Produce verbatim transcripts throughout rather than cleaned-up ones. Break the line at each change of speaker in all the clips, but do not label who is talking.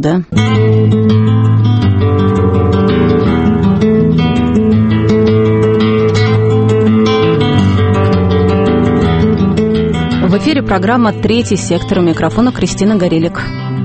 да? В эфире программа «Третий сектор». У микрофона Кристина Горелик.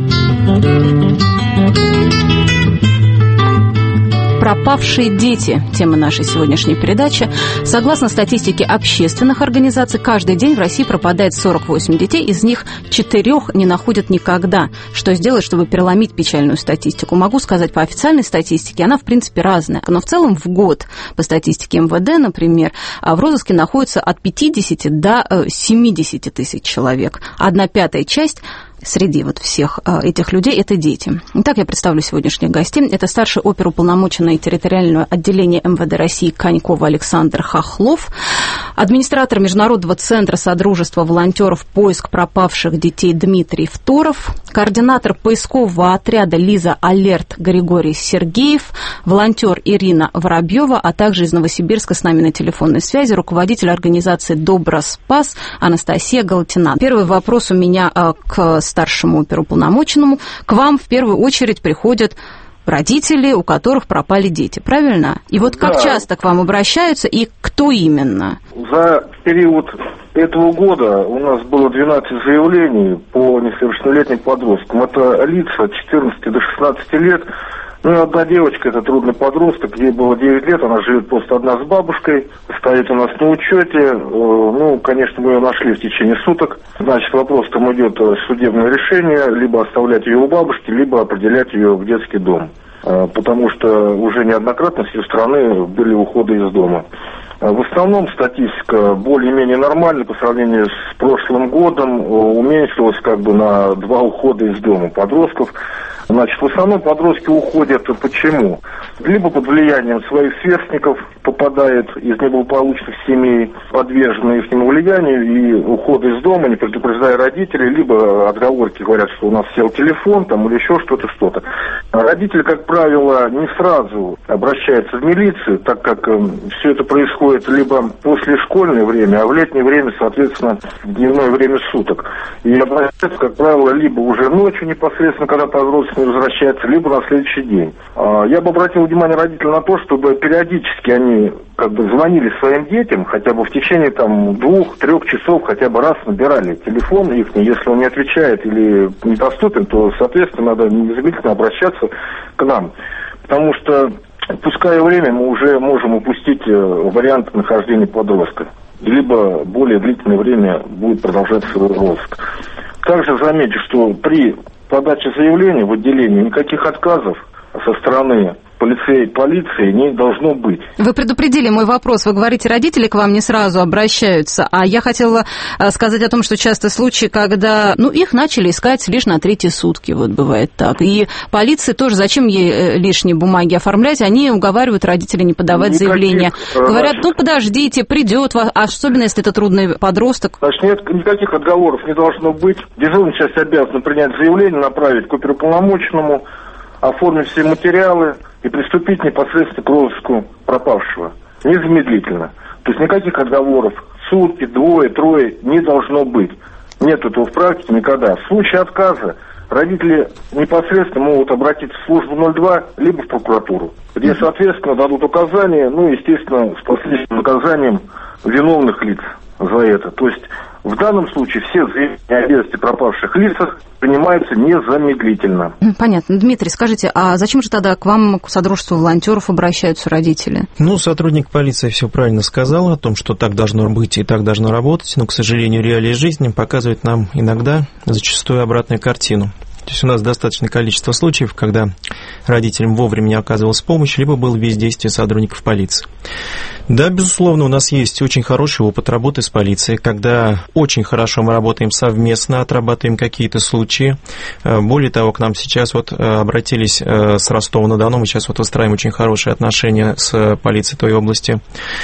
Пропавшие дети – тема нашей сегодняшней передачи. Согласно статистике общественных организаций, каждый день в России пропадает сорок восемь детей, из них четырех не находят никогда. Что сделать, чтобы переломить печальную статистику? Могу сказать, по официальной статистике она, в принципе, разная. Но в целом в год, по статистике эм вэ дэ, например, в розыске находится от пятидесяти до семидесяти тысяч человек. Одна пятая часть среди вот всех этих людей – это дети. Итак, я представлю сегодняшних гостей. Это старший оперуполномоченный территориального отделения эм вэ дэ России Конькова Александр Хохлов, администратор Международного центра Содружества волонтеров «Поиск пропавших детей» Дмитрий Второв, координатор поискового отряда «Лиза Алерт» Григорий Сергеев, волонтер Ирина Воробьева, а также из Новосибирска с нами на телефонной связи руководитель организации «Доброспас» Анастасия Галатина. Первый вопрос у меня к старшему оперуполномоченному. К вам в первую очередь приходят родители, у которых пропали дети, правильно? И вот как да. часто к вам обращаются и кто именно?
За период этого года у нас было двенадцать заявлений по несовершеннолетним подросткам. Это лица от четырнадцати до шестнадцати лет. Ну и одна девочка, это трудный подросток, ей было девять лет, она живет просто одна с бабушкой, стоит у нас на учете. Ну, конечно, мы ее нашли в течение суток. Значит, вопрос там идет судебное решение, либо оставлять ее у бабушки, либо определять ее в детский дом. Потому что уже неоднократно с ее стороны были уходы из дома. В основном статистика более-менее нормальная по сравнению с прошлым годом, уменьшилась как бы на два ухода из дома подростков. Значит, в основном подростки уходят почему? Либо под влиянием своих сверстников попадают из неблагополучных семей, подвержены их влиянию, и уход из дома, не предупреждая родителей, либо отговорки говорят, что у нас сел телефон, там, или еще что-то, что-то. Родители, как правило, не сразу обращаются в милицию, так как э, все это происходит либо после школьное время, а в летнее время, соответственно, в дневное время суток. И обращаются, как правило, либо уже ночью непосредственно, когда подросток не возвращается, либо на следующий день. Я бы обратил внимание родителей на то, чтобы периодически они как бы звонили своим детям, хотя бы в течение там двух-трех часов хотя бы раз набирали телефон их, если он не отвечает или недоступен, то, соответственно, надо незамедлительно обращаться к нам. Потому что, упуская время, мы уже можем упустить вариант нахождения подростка. Либо более длительное время будет продолжаться свой розыск. Также замечу, что при подаче заявления в отделении никаких отказов со стороны полицей, полиции не должно быть.
Вы предупредили мой вопрос. Вы говорите, родители к вам не сразу обращаются, а я хотела сказать о том, что часто случаи, когда, ну, их начали искать лишь на третьи сутки, вот бывает так. И полиции тоже, зачем ей лишние бумаги оформлять, они уговаривают родителей не подавать никаких заявление. Говорят, ну, подождите, придет, особенно если это трудный подросток.
Значит, нет, никаких отговоров не должно быть. Дежурная часть обязана принять заявление, направить к оперуполномоченному, оформить все материалы и приступить непосредственно к розыску пропавшего. Незамедлительно. То есть никаких отговоров. Сутки, двое, трое не должно быть. Нет этого в практике никогда. В случае отказа родители непосредственно могут обратиться в службу ноль два, либо в прокуратуру, где, соответственно, дадут указания, ну, естественно, с последующим наказанием виновных лиц за это. То есть в данном случае все заявления о безвести пропавших лицах принимаются незамедлительно.
Понятно. Дмитрий, скажите, а зачем же тогда к вам, к Содружеству волонтеров, обращаются родители?
Ну, сотрудник полиции все правильно сказал о том, что так должно быть и так должно работать, но, к сожалению, реалии жизни показывают нам иногда зачастую обратную картину. То есть у нас достаточное количество случаев, когда родителям вовремя не оказывалась помощь, либо было бездействие сотрудников полиции. Да, безусловно, у нас есть очень хороший опыт работы с полицией, когда очень хорошо мы работаем совместно, отрабатываем какие-то случаи. Более того, к нам сейчас вот обратились с Ростова-на-Дону, мы сейчас вот устраиваем очень хорошие отношения с полицией той области.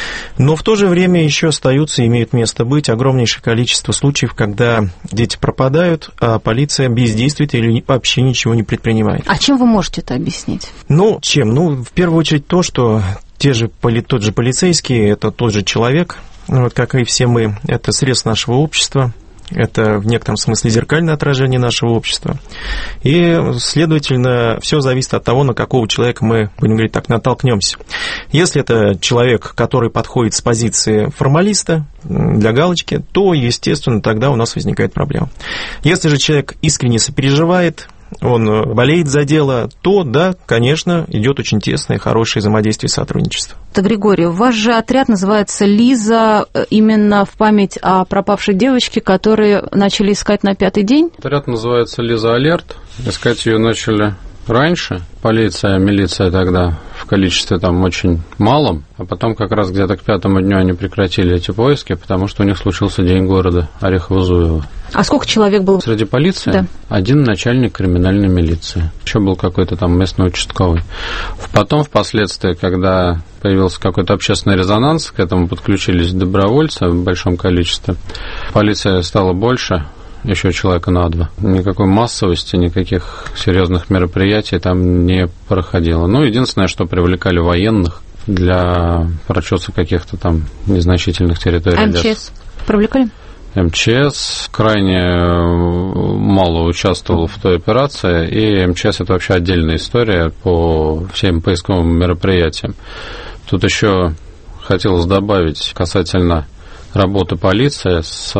Но в то же время еще остаются, имеют место быть огромнейшее количество случаев, когда дети пропадают, а полиция бездействует или вообще ничего не предпринимает.
А чем вы можете это объяснить?
Ну, чем? Ну, в первую очередь то, что те же, тот же полицейский, это тот же человек, вот как и все мы, это срез нашего общества. Это в некотором смысле зеркальное отражение нашего общества. И, следовательно, все зависит от того, на какого человека мы, будем говорить так, натолкнемся. Если это человек, который подходит с позиции формалиста для галочки, то, естественно, тогда у нас возникает проблема. Если же человек искренне сопереживает, он болеет за дело, то, да, конечно, идет очень тесное, хорошее взаимодействие и сотрудничество.
Григорий, ваш же отряд называется «Лиза» именно в память о пропавшей девочке, которую начали искать на пятый день?
Отряд называется «Лиза Алерт». Искать ее начали раньше. Полиция, милиция тогда в количестве там очень малом, а потом как раз где-то к пятому дню они прекратили эти поиски, потому что у них случился день города Орехово-Зуево.
А сколько человек было?
Среди полиции?
Да.
Один начальник криминальной милиции. Еще был какой-то там местный участковый. Потом, впоследствии, когда появился какой-то общественный резонанс, к этому подключились добровольцы в большом количестве, полиция стала больше, еще человека на два. Никакой массовости, никаких серьезных мероприятий там не проходило. Ну, единственное, что привлекали военных для прочеса каких-то там незначительных территорий.
А МЧС привлекали?
МЧС крайне мало участвовал в той операции, и МЧС – это вообще отдельная история по всем поисковым мероприятиям. Тут еще хотелось добавить касательно работы полиции с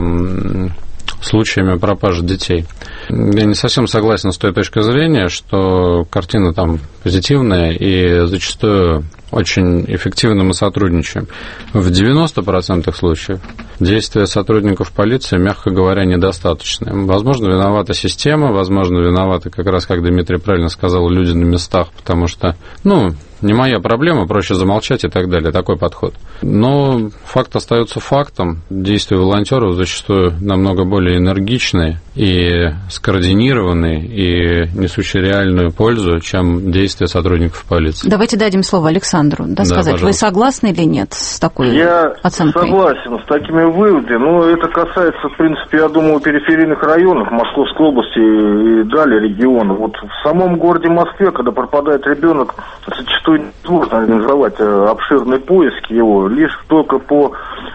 случаями пропажи детей. Я не совсем согласен с той точкой зрения, что картина там позитивная, и зачастую очень эффективно мы сотрудничаем. В девяноста процентах случаев действия сотрудников полиции, мягко говоря, недостаточны. Возможно, виновата система, возможно, виноваты, как раз, как Дмитрий правильно сказал, люди на местах, потому что, ну, не моя проблема, проще замолчать и так далее, такой подход. Но факт остается фактом. Действия волонтеров зачастую намного более энергичные и скоординированные, и несущие реальную пользу, чем действия сотрудников полиции.
Давайте дадим слово Александру, да, да, сказать, пожалуйста. Вы согласны или нет с такой
я
оценкой?
Я согласен с такими выводами, но это касается, в принципе, я думаю, периферийных районов Московской области и далее региона. Вот в самом городе Москве, когда пропадает ребенок, зачастую сложно организовать обширные поиски его, лишь только по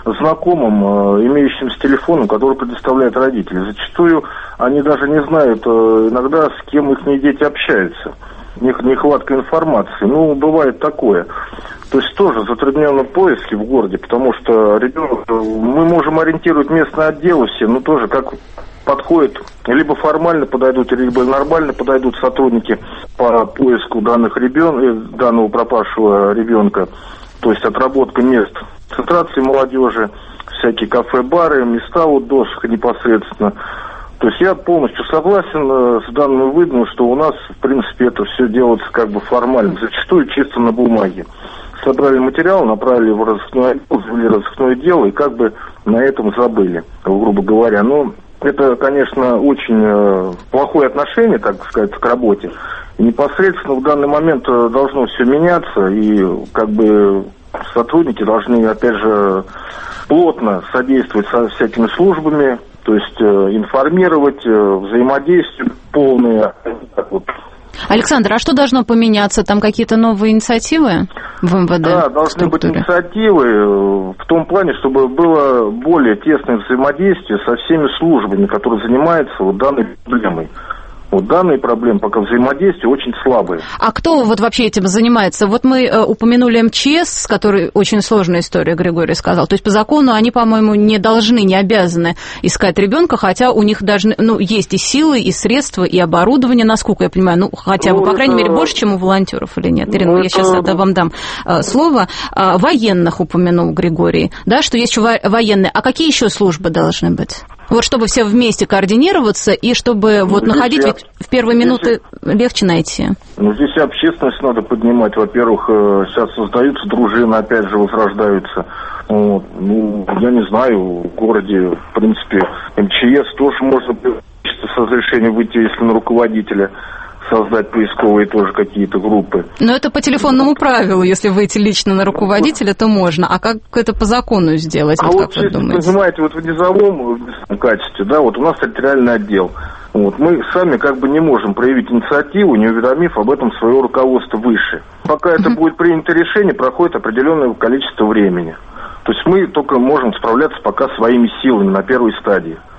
знакомым, имеющимся телефоном, который предоставляют родители. Зачастую они даже не знают иногда, с кем их дети общаются. Нехватка информации. Ну, бывает такое. То есть тоже затрудненные поиски в городе, потому что ребенок, мы можем ориентировать местные отделы все, но тоже как подходит, либо формально подойдут, либо нормально подойдут сотрудники по поиску данных ребен... данного пропавшего ребенка, то есть отработка мест концентрации молодежи, всякие кафе, бары, места отдыха непосредственно. То есть я полностью согласен с данным выводом, что у нас, в принципе, это все делается как бы формально, зачастую чисто на бумаге. Собрали материал, направили в розыскное, завели розыскное дело и как бы на этом забыли, грубо говоря. Но это, конечно, очень плохое отношение, так сказать, к работе. И непосредственно в данный момент должно все меняться, и как бы сотрудники должны, опять же, плотно содействовать со всякими службами, то есть информировать, взаимодействие полное.
Александр, а что должно поменяться? Там какие-то новые инициативы в МВД?
Да, должны быть инициативы в том плане, чтобы было более тесное взаимодействие со всеми службами, которые занимаются вот данной проблемой. Вот данные проблемы пока взаимодействия очень слабые.
А кто вот вообще этим занимается? Вот мы э, упомянули МЧС, с которой очень сложная история, Григорий сказал. То есть по закону они, по-моему, не должны, не обязаны искать ребенка, хотя у них должны, ну, есть и силы, и средства, и оборудование, насколько я понимаю, ну, хотя бы, ну, по это... крайней мере, больше, чем у волонтеров или нет? Ирина, ну, я это... сейчас вам дам э, слово. Э, военных упомянул Григорий, да, что есть еще военные. А какие еще службы должны быть? Вот чтобы все вместе координироваться и чтобы ну, вот находить, я... в первые минуты здесь... легче найти.
Ну, здесь общественность надо поднимать. Во-первых, сейчас создаются дружины, опять же, возрождаются. Вот. Ну, я не знаю, в городе, в принципе, МЧС тоже можно с разрешения выйти, если на руководителя создать поисковые тоже какие-то группы.
Но это по телефонному правилу, если выйти лично на руководителя, то можно. А как это по закону сделать?
А
вот,
вот,
как вы думаете?
Понимаете, вот в низовом качестве, да, вот у нас территориальный отдел. Вот, мы сами как бы не можем проявить инициативу, не уведомив об этом свое руководство выше. Пока это будет принято решение, проходит определенное количество времени. То есть мы только можем справляться пока своими силами на первой стадии.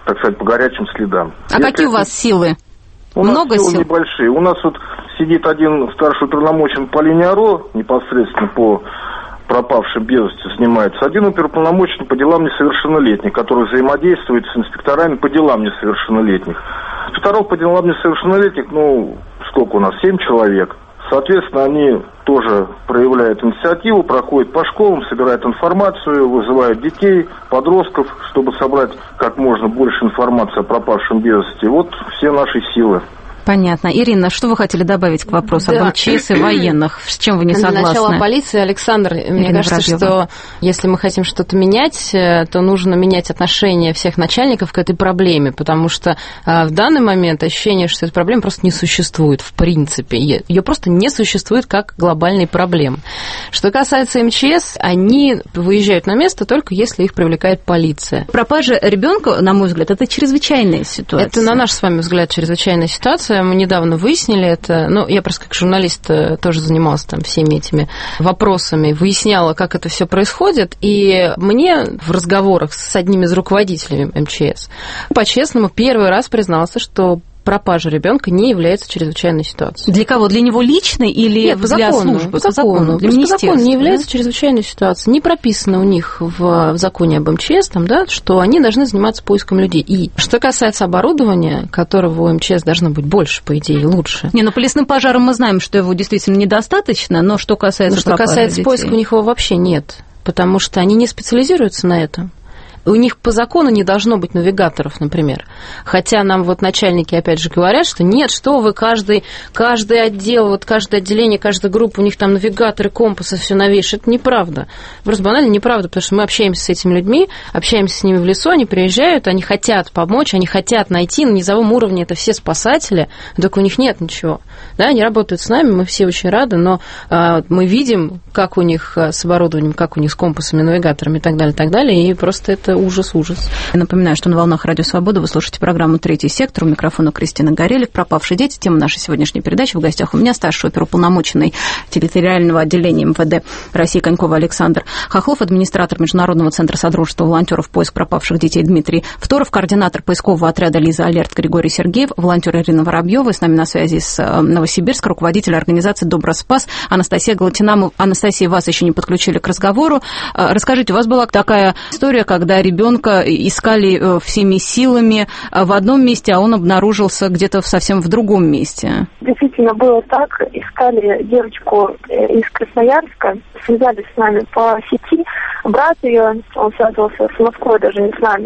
так сказать, по горячим следам.
А если какие у вас силы?
У
Много
нас силы
сил?
Небольшие. У нас вот сидит один старший уполномоченный по линии ОРО, непосредственно по пропавшим без вести занимается. Один оперуполномоченный по делам несовершеннолетних, который взаимодействует с инспекторами по делам несовершеннолетних. Инспекторов по делам несовершеннолетних, ну, сколько у нас, семь человек. Соответственно, они тоже проявляют инициативу, проходят по школам, собирают информацию, вызывают детей, подростков, чтобы собрать как можно больше информации о пропавшем без вести. Вот все наши силы.
Понятно. Ирина, что вы хотели добавить к вопросу да. об МЧС и военных? С чем вы не согласны?
Для начала полиции, Александр, Ирина мне кажется, Воробьева. Что если мы хотим что-то менять, то нужно менять отношение всех начальников к этой проблеме, потому что в данный момент ощущение, что эта проблема просто не существует в принципе. Ее просто не существует как глобальной проблемы. Что касается МЧС, они выезжают на место только если их привлекает полиция.
Пропажа ребенка, на мой взгляд, это чрезвычайная ситуация.
Это, на наш с вами взгляд, чрезвычайная ситуация. Мы недавно выяснили это. Ну, я просто как журналист тоже занималась там всеми этими вопросами, выясняла, как это все происходит. И мне в разговорах с одним из руководителей МЧС по-честному первый раз признался, что пропажа ребенка не является чрезвычайной ситуацией.
Для кого? Для него лично или
Нет, по
для
закону,
службы?
По закону. По закону.
Для
по закону не является
да?
чрезвычайной ситуацией. Не прописано у них в, в законе об МЧС, там, да, что они должны заниматься поиском людей. И что касается оборудования, которого у МЧС должно быть больше, по идее, лучше.
Не, ну по лесным пожарам мы знаем, что его действительно недостаточно, но что касается
но что касается
детей.
поиска, у них его вообще нет, потому что они не специализируются на этом. У них по закону не должно быть навигаторов, например. Хотя нам вот начальники опять же говорят, что нет, что вы, каждый, каждый отдел, вот каждое отделение, каждая группа, у них там навигаторы, компасы, все новейшее. Это неправда. Просто банально неправда, потому что мы общаемся с этими людьми, общаемся с ними в лесу, они приезжают, они хотят помочь, они хотят найти, на низовом уровне это все спасатели, только у них нет ничего. Да, они работают с нами, мы все очень рады, но а, мы видим, как у них с оборудованием, как у них с компасами, навигаторами и так далее, и так далее, и просто это ужас-ужас.
Я напоминаю, что на волнах Радио Свобода вы слушаете программу «Третий сектор». У микрофона Кристина Горелик. «Пропавшие дети». Тема нашей сегодняшней передачи. В гостях у меня старший оперуполномоченный территориального отделения МВД России Конькова Александр Хохлов, администратор Международного центра содружества волонтеров «Поиск пропавших детей» Дмитрий Второв, координатор поискового отряда «Лиза Алерт» Григорий Сергеев, волонтер Ирина Воробьева. С нами на связи из Новосибирска руководитель организации «Доброспас» Анастасия Галатина. Мы, Анастасия, вас еще не подключили к разговору. Расскажите, у вас была такая история, когда ребенка искали всеми силами в одном месте, а он обнаружился где-то совсем в другом месте.
Действительно было так. Искали девочку из Красноярска, связались с нами по сети. Брат ее, он связывался с Москвой, даже не с нами.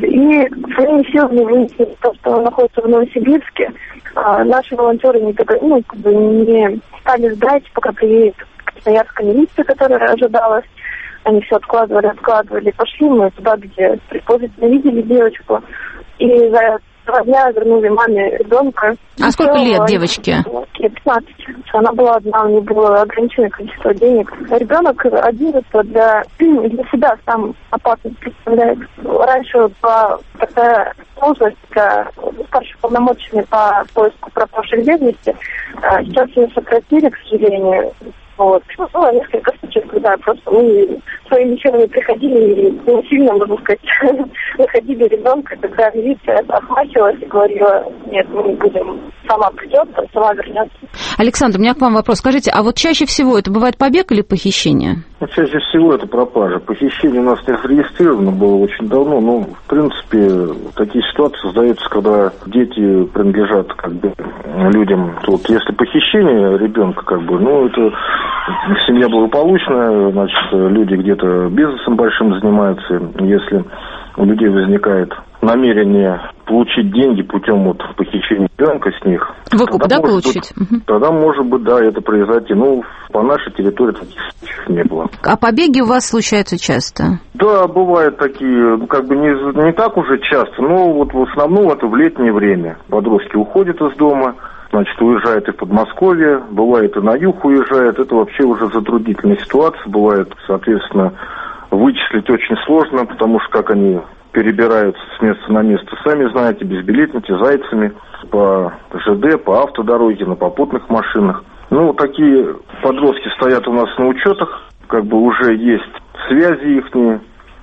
И своими силами выяснили то, что он находится в Новосибирске. А наши волонтеры не, ну, как бы не стали ждать, пока приедет красноярская милиция, которая ожидалась. Они все откладывали, откладывали. Пошли мы туда, где предположительно видели девочку. И за два дня вернули маме ребенка.
А сколько лет девочке?
пятнадцать. Она была одна, у нее было ограниченное количество денег. Ребенок один для, для себя сам опасность представляет. Раньше была такая сложность для старших полномочий по поиску пропавших без вести. Сейчас ее сократили, к сожалению. Вот. Ну, было несколько случаев, когда просто мы своими силами приходили и ну, сильно, можно сказать, находили ребенка, когда милиция отмахивалась и говорила, нет, мы не будем, сама придет, сама вернется.
Александр, у меня к вам вопрос. Скажите, а вот чаще всего это бывает побег или похищение?
Ну, чаще всего это пропажа. Похищение у нас не зарегистрировано было очень давно, но, в принципе, такие ситуации создаются, когда дети принадлежат как бы людям. Вот если похищение ребенка, как бы, ну, это семья благополучная, значит, люди где-то бизнесом большим занимаются. Если у людей возникает намерение получить деньги путем вот похищения ребенка с них.
Выкуп, да, получить?
Быть, угу. Тогда, может быть, да, это произойти. Ну, по нашей территории таких случаев не было.
А побеги у вас случаются часто?
Да, бывают такие, ну, как бы не, не так уже часто, но вот в основном это в летнее время. Подростки уходят из дома, значит, уезжают и в Подмосковье, бывает и на юг уезжают. Это вообще уже затруднительная ситуация. Бывает, соответственно, вычислить очень сложно, потому что как они перебираются с места на место, сами знаете, безбилетники, зайцами, по ЖД, по автодороге, на попутных машинах. Ну, такие подростки стоят у нас на учетах, как бы уже есть связи ихние,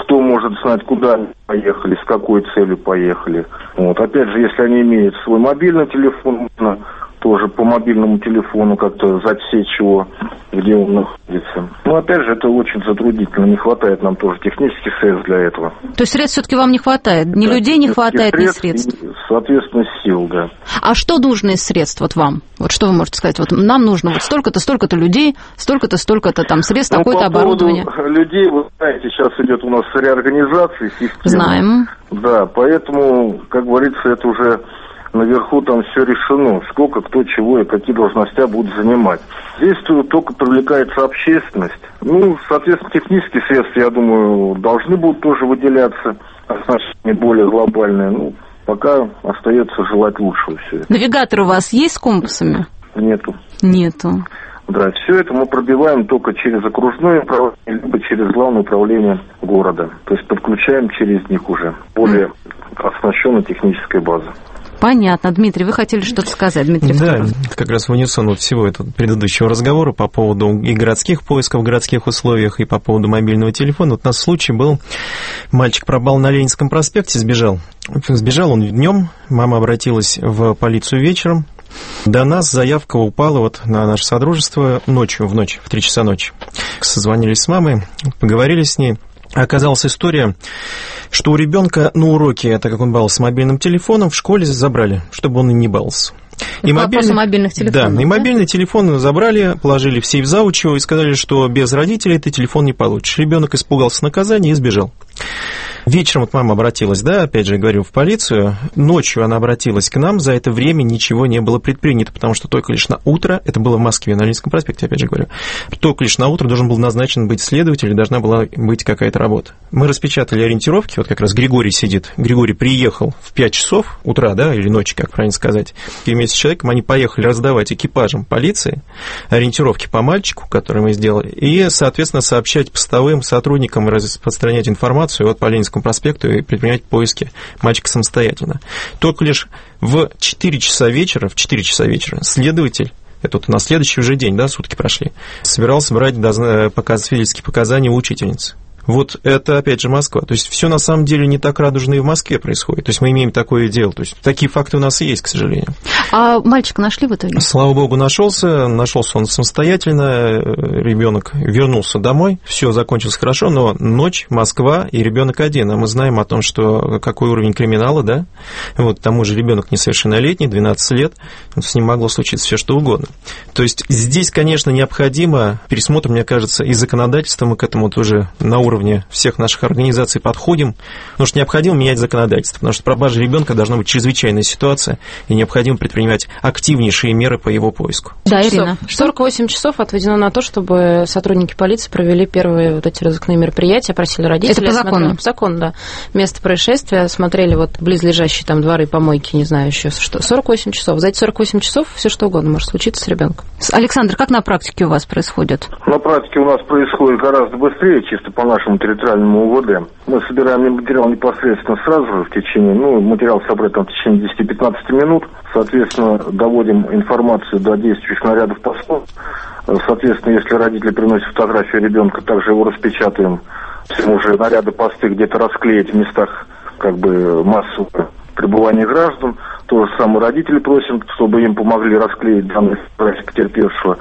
кто может знать, куда они поехали, с какой целью поехали. Вот. Опять же, если они имеют свой мобильный телефон, можно тоже по мобильному телефону как-то засечь его, где он находится. Но опять же, это очень затруднительно, не хватает нам тоже технических средств для этого.
То есть средств все-таки вам не хватает? Ни да, людей не хватает, ни средств?
И, соответственно, сил, да.
А что нужно из средств вот вам? Вот что вы можете сказать? Вот нам нужно вот столько-то, столько-то людей, столько-то, столько-то там средств, ну, такое-то оборудование.
По поводу людей, вы знаете, сейчас идет у нас реорганизация системы.
Знаем.
Да, поэтому, как говорится, это уже... Наверху там все решено, сколько, кто, чего и какие должности будут занимать. Здесь только привлекается общественность. Ну, соответственно, технические средства, я думаю, должны будут тоже выделяться, оснащение более глобальное. Ну, пока остается желать лучшего все это.
Навигатор у вас есть с компасами?
Нету.
Нету.
Да, все это мы пробиваем только через окружное управление, либо через главное управление города. То есть подключаем через них уже более mm. оснащенная техническая база.
Понятно. Дмитрий, вы хотели что-то сказать, Дмитрий?
Да, как раз в унисон вот всего этого предыдущего разговора по поводу и городских поисков в городских условиях, и по поводу мобильного телефона. Вот у нас случай был, мальчик пропал на Ленинском проспекте, сбежал. Сбежал он днем, мама обратилась в полицию вечером. До нас заявка упала вот на наше содружество ночью, в ночь, в три часа ночи. Созвонились с мамой, поговорили с ней. Оказалась история, что у ребенка на уроке, так как он баловался мобильным телефоном, в школе забрали, чтобы он и не баловался. И
мобильный, мобильных телефонов.
Да, и мобильный телефон забрали, положили в сейф заучего и сказали, что без родителей ты телефон не получишь. Ребенок испугался наказания и сбежал. Вечером вот мама обратилась, да, опять же, говорю, в полицию. Ночью она обратилась к нам, за это время ничего не было предпринято, потому что только лишь на утро, это было в Москве, на Ленинском проспекте, опять же говорю, только лишь на утро должен был назначен быть следователь, должна была быть какая-то работа. Мы распечатали ориентировки, вот как раз Григорий сидит, Григорий приехал в пять часов утра, да, или ночи, как правильно сказать, и вместе с человеком они поехали раздавать экипажам полиции ориентировки по мальчику, которые мы сделали, и, соответственно, сообщать постовым сотрудникам и распространять информацию вот по Ленинскому проспекту и предпринять поиски мальчика самостоятельно. Только лишь в четыре часа вечера, в четыре часа вечера следователь, это вот на следующий уже день, да, сутки прошли, собирался брать показ, свидетельские показания у учительницы. Вот это, опять же, Москва. То есть все на самом деле не так радужно и в Москве происходит. То есть мы имеем такое дело. То есть такие факты у нас и есть, к сожалению.
А мальчика нашли в итоге?
Слава богу, нашелся. Нашелся он самостоятельно. Ребенок вернулся домой. Все закончилось хорошо, но ночь, Москва и ребенок один. А мы знаем о том, что какой уровень криминала, да? Вот, к тому же ребенок несовершеннолетний, двенадцать лет. С ним могло случиться все что угодно. То есть здесь, конечно, необходимо пересмотр, мне кажется, и законодательства. Мы к этому тоже на уровне всех наших организаций подходим, потому что необходимо менять законодательство, потому что пропажа ребенка должна быть чрезвычайная ситуация, и необходимо предпринимать активнейшие меры по его поиску.
Да, Ирина.
сорок восемь часов отведено на то, чтобы сотрудники полиции провели первые вот эти разыскные мероприятия, просили родителей.
Это по закону?
По закону, да. Место происшествия, смотрели вот близлежащие там дворы, помойки, не знаю еще что. сорок восемь часов. За эти сорок восемь часов все что угодно может случиться с ребенком.
Александр, как на практике у вас происходит?
На практике у нас происходит гораздо быстрее, чисто по нашему территориальному УВД. Мы собираем материал непосредственно сразу же в течение, ну, материал собрать там в течение десять-пятнадцать минут. Соответственно, доводим информацию до действующих нарядов постов. Соответственно, если родители приносят фотографию ребенка, также его распечатаем. Все уже наряды посты где-то расклеить в местах как бы массового пребывания граждан. То же самое родители просим, чтобы им помогли расклеить данные фотографии потерпевшего.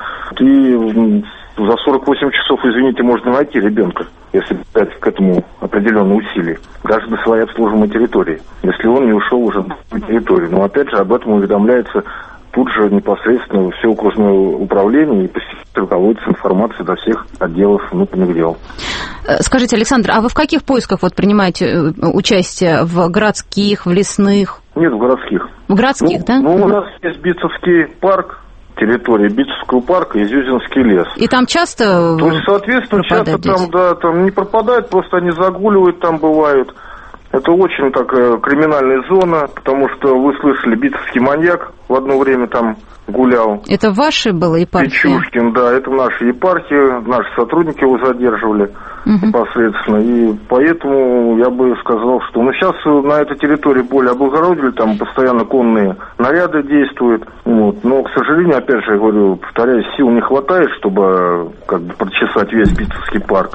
И за сорок восемь часов, извините, можно найти ребенка, если дать к этому определенные усилия, даже на своей обслуживаемой территории, если он не ушел уже на территорию. Но опять же об этом уведомляется тут же непосредственно все окружное управление, и постепенно доводится информация до всех отделов внутренних дел.
Скажите, Александр, а вы в каких поисках вот принимаете участие? В городских, в лесных?
Нет, в городских.
В городских,
ну,
да?
Ну, у нас есть Битцевский парк, территория Битцевского парка и Зюзинский лес.
И там часто
То есть, соответственно, часто
здесь?
там, да, там не пропадает, просто они загуливают там бывают. Это очень такая криминальная зона, потому что вы слышали, Битцевский маньяк в одно время там гулял.
Это ваши было епархия?
Печушкин, да, это наши епархии, наши сотрудники его задерживали угу. непосредственно. И поэтому я бы сказал, что ну, сейчас на этой территории более облагородили, там постоянно конные наряды действуют. Вот. Но, к сожалению, опять же, я говорю, повторяюсь, сил не хватает, чтобы как бы прочесать весь Битцевский парк.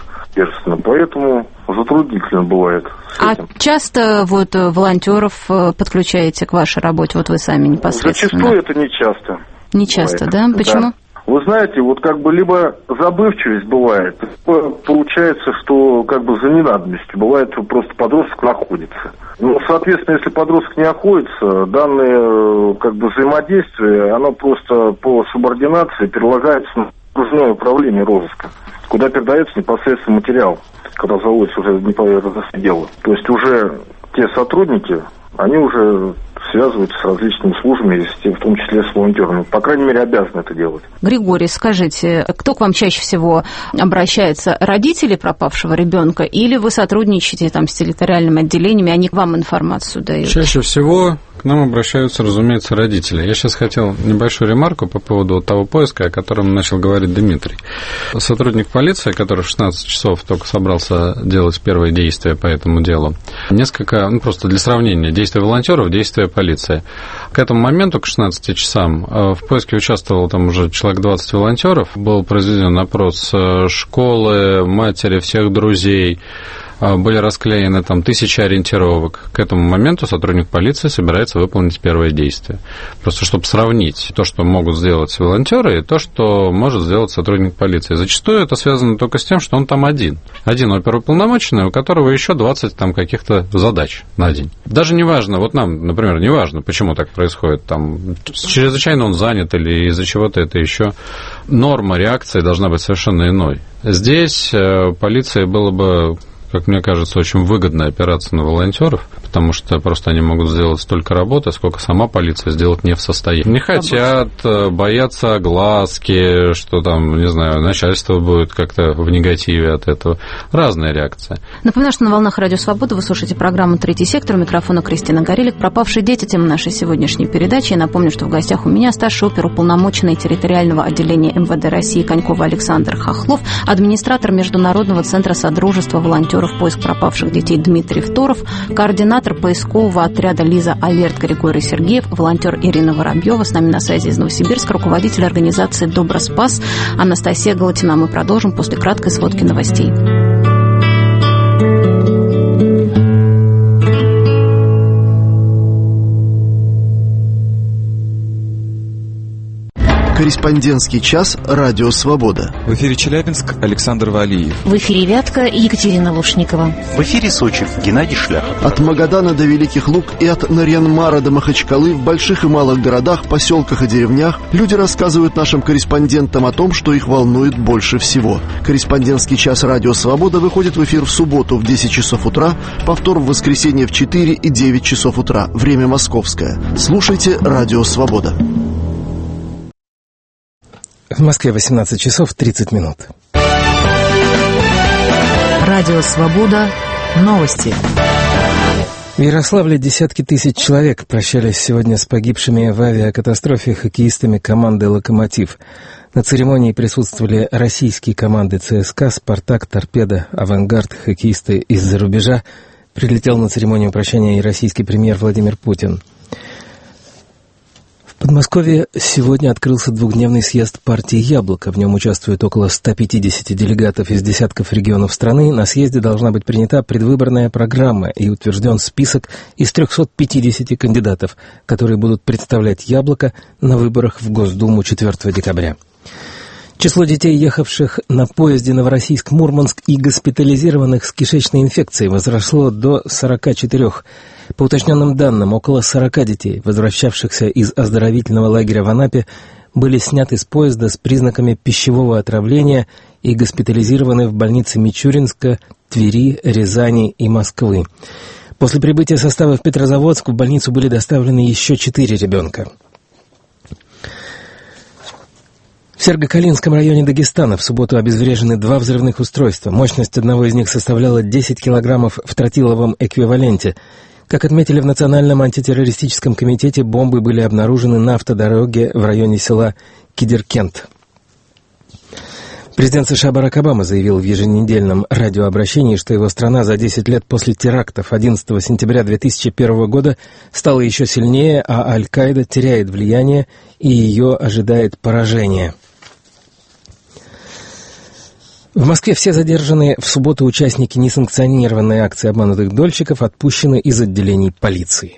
Поэтому затруднительно бывает с этим.
А часто вот волонтеров подключаете к вашей работе, вот вы сами непосредственно?
Зачастую это не часто.
Не часто, да? Почему?
Да. Вы знаете, вот как бы либо забывчивость бывает, либо получается, что как бы за ненадобностью. Бывает, просто подросток находится. Ну, соответственно, если подросток не находится, данное как бы взаимодействие, оно просто по субординации перелагается на окружное управление розыска, куда передается непосредственно материал, когда заводится уже непосредственно дело. То есть уже те сотрудники, они уже связываются с различными службами, в том числе с волонтерами. По крайней мере, обязаны это делать.
Григорий, скажите, кто к вам чаще всего обращается? Родители пропавшего ребенка или вы сотрудничаете там с территориальными отделениями, они к вам информацию дают?
Чаще всего к нам обращаются, разумеется, родители. Я сейчас хотел небольшую ремарку по поводу того поиска, о котором начал говорить Дмитрий. Сотрудник полиции, который в шестнадцать часов только собрался делать первые действия по этому делу, несколько, ну просто для сравнения, действия волонтеров, действия полиции. К этому моменту, к шестнадцати часам, в поиске участвовало там уже человек двадцать волонтеров, был произведен опрос школы, матери, всех друзей, были расклеены там тысячи ориентировок. К этому моменту сотрудник полиции собирается выполнить первое действие. Просто чтобы сравнить то, что могут сделать волонтеры, и то, что может сделать сотрудник полиции. Зачастую это связано только с тем, что он там один. Один оперуполномоченный, у которого еще двадцать там каких-то задач на день. Даже не важно, вот нам, например, не важно, почему так происходит, там, чрезвычайно он занят или из-за чего-то это еще. Норма реакции должна быть совершенно иной. Здесь полиции было бы, как мне кажется, очень выгодная операция на волонтеров, потому что просто они могут сделать столько работы, сколько сама полиция сделать не в состоянии. Не хотят, боятся огласки, что там, не знаю, начальство будет как-то в негативе от этого. Разные реакции.
Напоминаю, что на волнах Радио Свобода вы слушаете программу «Третий сектор». У микрофона Кристина Горелик. «Пропавшие дети» — тема нашей сегодняшней передачи. Я напомню, что в гостях у меня старший оперуполномоченный территориального отделения эм вэ дэ России Конькова Александр Хохлов, администратор Международного центра содружества волонтеров «Поиск пропавших детей» Дмитрий Второв, координатор поискового отряда «Лиза Алерт» Григорий Сергеев, волонтер Ирина Воробьева, с нами на связи из Новосибирска, руководитель организации «Доброспас» Анастасия Галатина. Мы продолжим после краткой сводки новостей.
Корреспондентский час «Радио Свобода».
В эфире Челябинск, Александр Валиев.
В эфире Вятка, Екатерина Лушникова.
В эфире Сочи, Геннадий Шляхов.
От Магадана до Великих Луг и от Нарьян-Мара до Махачкалы в больших и малых городах, поселках и деревнях люди рассказывают нашим корреспондентам о том, что их волнует больше всего. Корреспондентский час «Радио Свобода» выходит в эфир в субботу в десять часов утра, повтор в воскресенье в четыре и девять часов утра. Время московское. Слушайте «Радио Свобода».
В Москве восемнадцать часов тридцать минут.
Радио «Свобода». Новости.
В Ярославле десятки тысяч человек прощались сегодня с погибшими в авиакатастрофе хоккеистами команды «Локомотив». На церемонии присутствовали российские команды ЦСКА, «Спартак», «Торпедо», «Авангард», хоккеисты из-за рубежа. Прилетел на церемонию прощания и российский премьер Владимир Путин. В Подмосковье сегодня открылся двухдневный съезд партии «Яблоко». В нем участвует около ста пятидесяти делегатов из десятков регионов страны. На съезде должна быть принята предвыборная программа и утвержден список из трехсот пятидесяти кандидатов, которые будут представлять «Яблоко» на выборах в Госдуму четвёртого декабря. Число детей, ехавших на поезде Новороссийск-Мурманск и госпитализированных с кишечной инфекцией, возросло до сорока четырёх. По уточненным данным, около сорока детей, возвращавшихся из оздоровительного лагеря в Анапе, были сняты с поезда с признаками пищевого отравления и госпитализированы в больницы Мичуринска, Твери, Рязани и Москвы. После прибытия состава в Петрозаводск в больницу были доставлены еще четыре ребенка. В Сергокалинском районе Дагестана в субботу обезврежены два взрывных устройства. Мощность одного из них составляла десять килограммов в тротиловом эквиваленте. Как отметили в Национальном антитеррористическом комитете, бомбы были обнаружены на автодороге в районе села Кидеркент. Президент США Барак Обама заявил в еженедельном радиообращении, что его страна за десять лет после терактов одиннадцатого сентября две тысячи первого года стала еще сильнее, а Аль-Каида теряет влияние и ее ожидает поражение. В Москве все задержанные в субботу участники несанкционированной акции обманутых дольщиков отпущены из отделений полиции.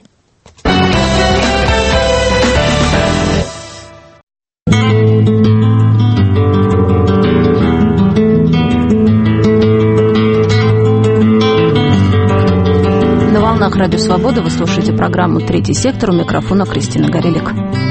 На волнах Радио Свобода вы слушаете программу «Третий сектор». У микрофона Кристина Горелик.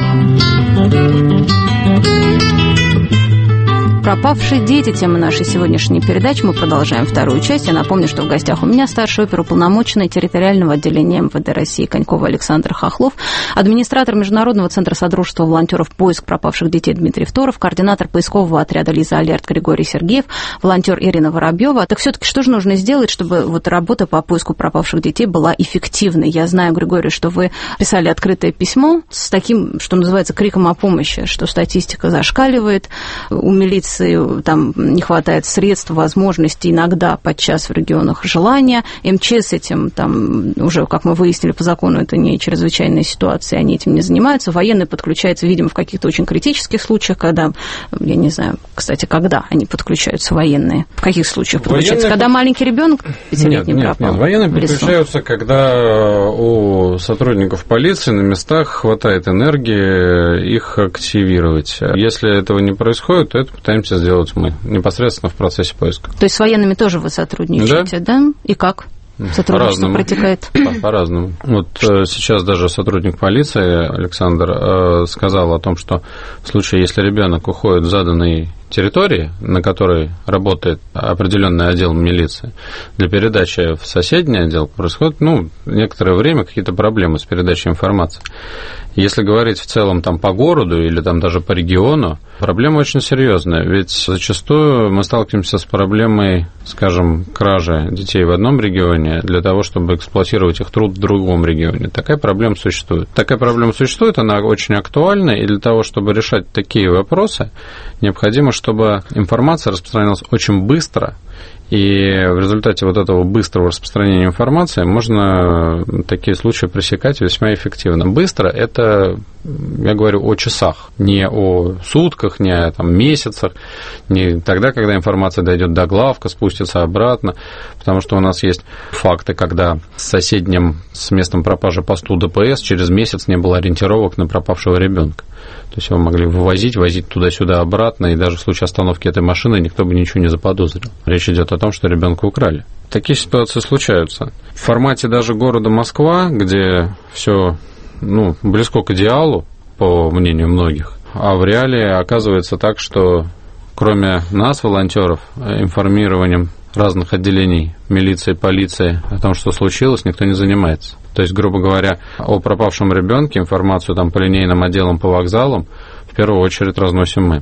Пропавшие дети – тема нашей сегодняшней передачи. Мы продолжаем вторую часть. Я напомню, что в гостях у меня старший оперуполномоченный территориального отделения эм вэ дэ России Конькова Александр Хохлов, администратор Международного центра содружества волонтеров «Поиск пропавших детей» Дмитрий Второв, координатор поискового отряда «Лиза Алерт» Григорий Сергеев, волонтер Ирина Воробьева. Так все-таки что же нужно сделать, чтобы вот работа по поиску пропавших детей была эффективной? Я знаю, Григорий, что вы писали открытое письмо с таким, что называется, криком о помощи, что статистика зашкаливает, у милиции там не хватает средств, возможностей, иногда подчас в регионах желания. эм че эс этим, там, уже, как мы выяснили по закону, это не чрезвычайная ситуация, они этим не занимаются. Военные подключаются, видимо, в каких-то очень критических случаях, когда, я не знаю, кстати, когда они подключаются, военные? В каких случаях подключаются? Военные... Когда маленький ребенок пятилетний пропал?
Нет, военные подключаются, когда у сотрудников полиции на местах хватает энергии их активировать. Если этого не происходит, то это пытаемся сделать мы непосредственно в процессе поиска.
То есть с военными тоже вы сотрудничаете, да? да? И как? Сотрудничество протекает?
По-разному. Вот сейчас даже сотрудник полиции Александр сказал о том, что в случае, если ребенок уходит в заданной территории, на которой работает определенный отдел милиции, для передачи в соседний отдел происходит, ну, некоторое время какие-то проблемы с передачей информации. Если говорить в целом там по городу или там даже по региону, проблема очень серьезная, ведь зачастую мы сталкиваемся с проблемой, скажем, кражи детей в одном регионе для того, чтобы эксплуатировать их труд в другом регионе. Такая проблема существует. Такая проблема существует, она очень актуальна, и для того, чтобы решать такие вопросы, необходимо, чтобы информация распространялась очень быстро, и в результате вот этого быстрого распространения информации можно такие случаи пресекать весьма эффективно. Быстро – это, я говорю о часах, не о сутках, не о там, месяцах, не тогда, когда информация дойдет до главка, спустится обратно, потому что у нас есть факты, когда с соседним, с местом пропажи посту дэ пэ эс через месяц не было ориентировок на пропавшего ребенка. То есть его могли вывозить, возить туда-сюда обратно, и даже в случае остановки этой машины никто бы ничего не заподозрил. Речь идет о том, что ребенка украли. Такие ситуации случаются. В формате даже города Москва, где все ну, близко к идеалу, по мнению многих, а в реалии оказывается так, что кроме нас, волонтеров, информированием разных отделений милиции, полиции о том, что случилось, никто не занимается. То есть, грубо говоря, о пропавшем ребенке информацию там, по линейным отделам, по вокзалам в первую очередь разносим мы.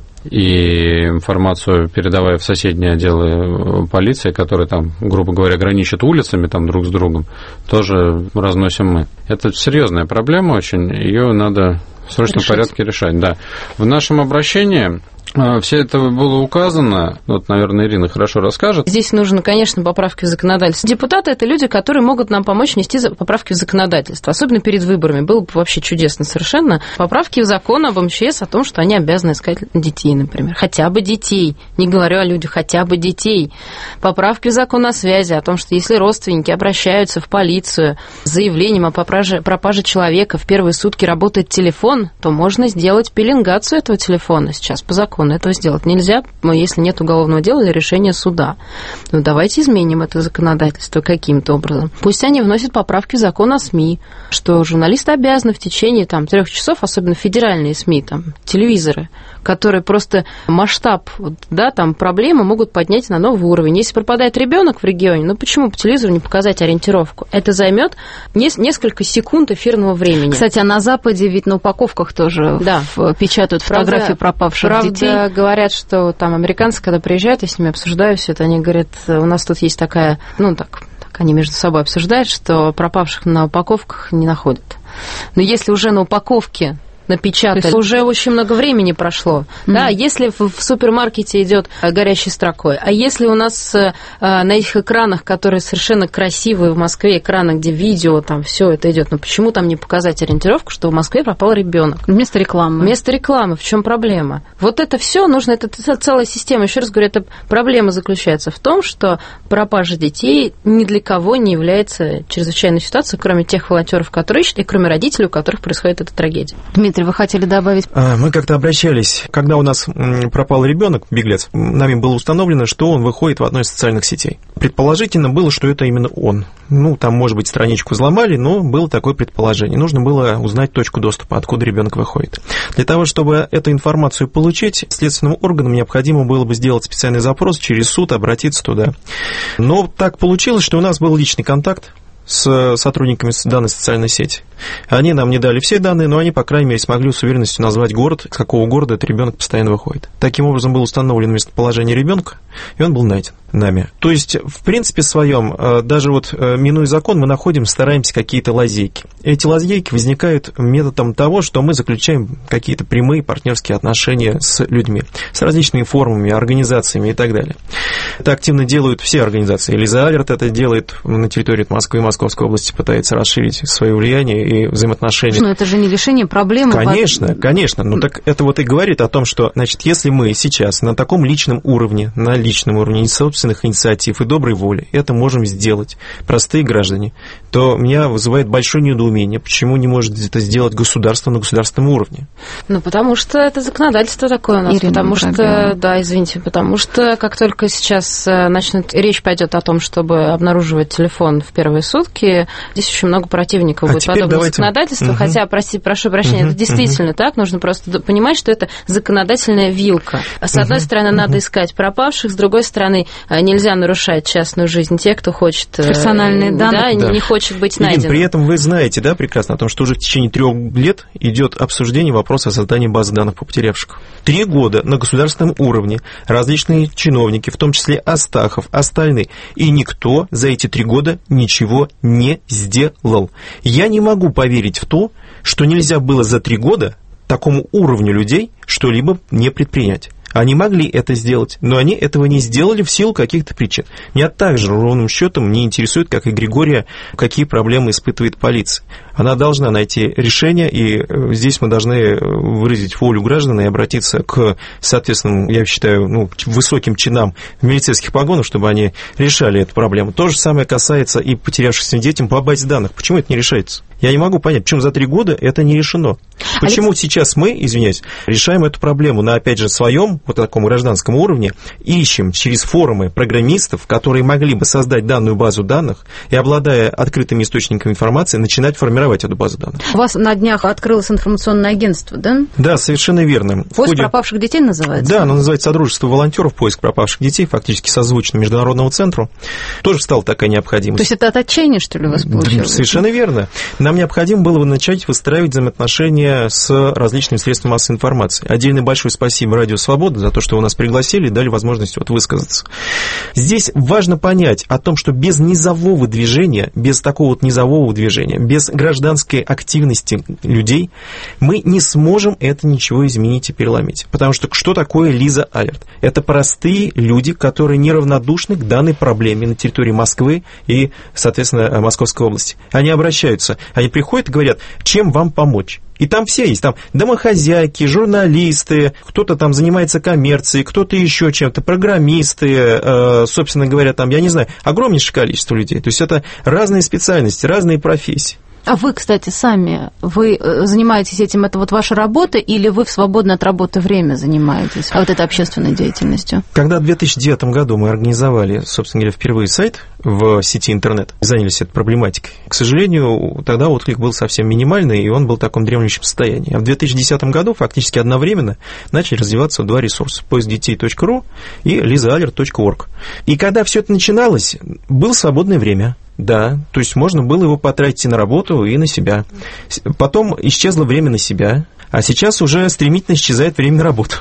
И информацию, передавая в соседние отделы полиции, которые там, грубо говоря, граничат улицами там, друг с другом, тоже разносим мы. Это серьезная проблема очень, ее надо в срочном решать. Порядке решать. Да. В нашем обращении все это было указано, вот, наверное, Ирина хорошо расскажет.
Здесь нужно, конечно, поправки в законодательство. Депутаты – это люди, которые могут нам помочь внести поправки в законодательство, особенно перед выборами. Было бы вообще чудесно совершенно. Поправки в закон об эм че эс о том, что они обязаны искать детей, например. Хотя бы детей. Не говорю о людях, хотя бы детей. Поправки в закон о связи о том, что если родственники обращаются в полицию с заявлением о пропаже, пропаже человека, в первые сутки работает телефон, то можно сделать пеленгацию этого телефона сейчас по закону. Этого сделать нельзя, если нет уголовного дела или решения суда. Ну, давайте изменим это законодательство каким-то образом. Пусть они вносят поправки в закон о СМИ, что журналисты обязаны в течение там, трех часов, особенно федеральные СМИ, там, телевизоры, которые просто масштаб да, там, проблемы могут поднять на новый уровень. Если пропадает ребенок в регионе, ну почему по телевизору не показать ориентировку? Это займет несколько секунд эфирного времени.
Кстати, а на Западе ведь на упаковках тоже да. печатают фотографии правда, пропавших
правда,
детей.
Говорят, что там американцы, когда приезжают, я с ними обсуждаю все это, они говорят, у нас тут есть такая, ну так, они между собой обсуждают, что пропавших на упаковках не находят. Но если уже на упаковке напечатали, уже очень много времени прошло. Mm-hmm. Да, если в, в супермаркете идет горящей строкой, а если у нас э, на этих экранах, которые совершенно красивые в Москве, экраны, где видео, там все это идет, но почему там не показать ориентировку, что в Москве пропал ребенок?
Вместо рекламы.
Вместо рекламы. В чем проблема? Вот это все нужно, это целая система. Еще раз говорю, эта проблема заключается в том, что пропажа детей ни для кого не является чрезвычайной ситуацией, кроме тех волонтеров, которые ищут, и кроме родителей, у которых происходит эта трагедия.
Дмитрий, вы хотели добавить?
Мы как-то обращались, когда у нас пропал ребенок, беглец, нами было установлено, что он выходит в одной из социальных сетей. Предположительно было, что это именно он. Ну, там, может быть, страничку взломали, но было такое предположение. Нужно было узнать точку доступа, откуда ребенок выходит. Для того, чтобы эту информацию получить, следственным органам необходимо было бы сделать специальный запрос через суд, обратиться туда. Но так получилось, что у нас был личный контакт с сотрудниками данной социальной сети. Они нам не дали все данные, но они, по крайней мере, смогли с уверенностью назвать город, из какого города этот ребенок постоянно выходит. Таким образом, было установлено местоположение ребенка, и он был найден нами. То есть, в принципе своем, даже вот минуя закон, мы находим, стараемся какие-то лазейки. Эти лазейки возникают методом того, что мы заключаем какие-то прямые партнерские отношения с людьми, с различными формами, организациями и так далее. Это активно делают все организации. Лиза Алерт это делает на территории Москвы и Московской области, пытается расширить свое влияние и взаимоотношения.
Но это же не решение проблемы.
Конечно, конечно. Но так это вот и говорит о том, что, значит, если мы сейчас на таком личном уровне, на личном уровне собственных инициатив и доброй воли это можем сделать, простые граждане, то меня вызывает большое недоумение, почему не может это сделать государство на государственном уровне.
Ну, потому что это законодательство такое у нас. Ирина, потому что, проблема. да, извините, потому что как только сейчас начнет, речь пойдет о том, чтобы обнаруживать телефон в первые сутки, здесь очень много противников
а
будет подобного
давайте...
законодательства, угу. хотя, прости, прошу прощения, угу. это действительно угу. так, нужно просто понимать, что это законодательная вилка. С одной угу. стороны, надо искать пропавших, с другой стороны, нельзя нарушать частную жизнь тех, кто хочет...
Персональные данные.
Да,
да.
не хочет быть
Ирина,
найденным.
При этом вы знаете, да, прекрасно, о том, что уже в течение трех лет идет обсуждение вопроса о создании базы данных по потерявших. Три года на государственном уровне различные чиновники, в том числе Астахов, остальные, и никто за эти три года ничего не сделал. Я не могу поверить в то, что нельзя было за три года такому уровню людей что-либо не предпринять. Они могли это сделать, но они этого не сделали в силу каких-то причин. Меня также ровным счетом не интересует, как и Григория, какие проблемы испытывает полиция. Она должна найти решение, и здесь мы должны выразить волю граждан и обратиться к соответственным, я считаю, ну, высоким чинам в милицейских погонах, чтобы они решали эту проблему. То же самое касается и потерявшихся детям по базе данных. Почему это не решается? Я не могу понять, почему за три года это не решено. Почему а сейчас мы, извиняюсь, решаем эту проблему на, опять же, своем, вот таком гражданском уровне, ищем через форумы программистов, которые могли бы создать данную базу данных и, обладая открытыми источниками информации, начинать формировать эту базу данных.
У вас на днях открылось информационное агентство, да?
Да, совершенно верно.
Поиск ходе... пропавших детей называется?
Да, оно называется «Содружество волонтеров. Поиск пропавших детей», фактически созвучно Международному центру. Тоже стала такая необходимость.
То есть это от отчаяния, что ли, у вас получилось?
Совершенно верно. Нам необходимо было начать выстраивать взаимоотношения с различными средствами массовой информации. Отдельно большое спасибо Радио Свобода за то, что вы нас пригласили и дали возможность вот высказаться. Здесь важно понять о том, что без низового движения, без такого вот низового движения, без гражданской активности людей мы не сможем это ничего изменить и переломить. Потому что что такое Лиза Алерт? Это простые люди, которые неравнодушны к данной проблеме на территории Москвы и, соответственно, Московской области. Они обращаются, они приходят и говорят, чем вам помочь? И там все есть, там домохозяйки, журналисты, кто-то там занимается коммерцией, кто-то еще чем-то, программисты, э, собственно говоря, там, я не знаю, огромнейшее количество людей. То есть это разные специальности, разные профессии.
А вы, кстати, сами, вы занимаетесь этим, это вот ваша работа, или вы в свободное от работы время занимаетесь а вот этой общественной деятельностью?
Когда в две тысячи девятом году мы организовали, собственно говоря, впервые сайт в сети интернет, занялись этой проблематикой, к сожалению, тогда отклик был совсем минимальный, и он был в таком дремлющем состоянии. А в две тысячи десятом году фактически одновременно начали развиваться два ресурса: поиск детей точка ру и лиза алерт точка орг. И когда все это начиналось, было свободное время. Да, то есть можно было его потратить и на работу, и на себя. Потом исчезло время на себя. А сейчас уже стремительно исчезает время на работу.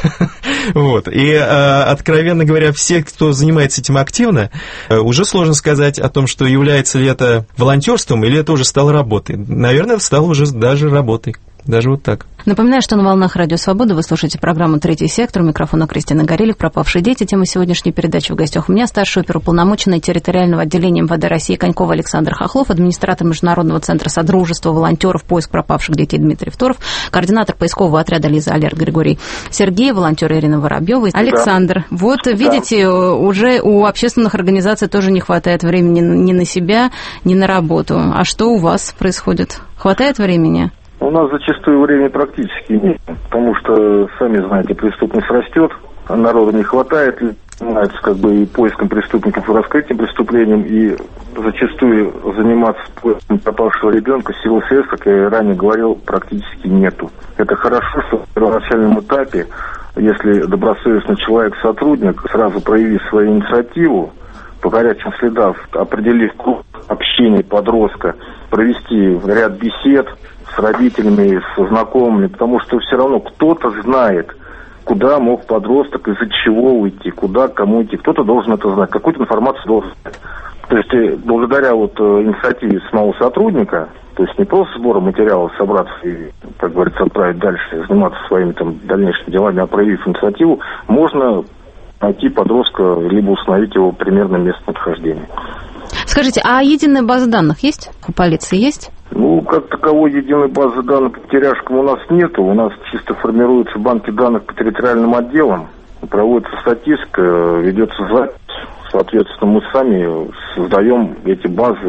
Вот. И, откровенно говоря, все, кто занимается этим активно, уже сложно сказать о том, что является ли это волонтерством или это уже стало работой. Наверное, стало уже даже работой. Даже вот так.
Напоминаю, что на волнах Радио Свобода вы слушаете программу «Третий сектор». У микрофона Кристина Горелик, «Пропавшие дети». Тема сегодняшней передачи. В гостях у меня старший оперуполномоченный территориального отделения эм вэ дэ России Конькова Александр Хохлов, администратор Международного центра Содружества волонтеров «Поиск пропавших детей» Дмитрий Второв, координатор поискового отряда Лиза Алерт Григорий Сергей, волонтер Ирина Воробьева. Александр, да. Вот видите, да. Уже у общественных организаций тоже не хватает времени ни на себя, ни на работу. А что у вас происходит? Хватает времени?
У нас зачастую времени практически нет, потому что, сами знаете, преступность растет, а народу не хватает, занимаются как бы и поиском преступников, и раскрытием преступлением, и зачастую заниматься поиском пропавшего ребенка сил и средств, как я ранее говорил, практически нету. Это хорошо, что в первоначальном этапе, если добросовестный человек-сотрудник, сразу проявив свою инициативу, по горячим следам, определив круг общения подростка, провести ряд бесед с родителями, со знакомыми, потому что все равно кто-то знает, куда мог подросток, из-за чего уйти, куда, кому идти. Кто-то должен это знать, какую-то информацию должен знать. То есть благодаря вот инициативе самого сотрудника, то есть не просто сбором материалов собраться и, как говорится, отправить дальше, заниматься своими там дальнейшими делами, а проявив инициативу, можно найти подростка, либо установить его примерное местонахождение.
Скажите, а единая база данных есть? У полиции есть?
Ну, как таковой единой базы данных по потеряшкам у нас нету. У нас чисто формируются банки данных по территориальным отделам. Проводится статистика, ведется запись. Соответственно, мы сами создаем эти базы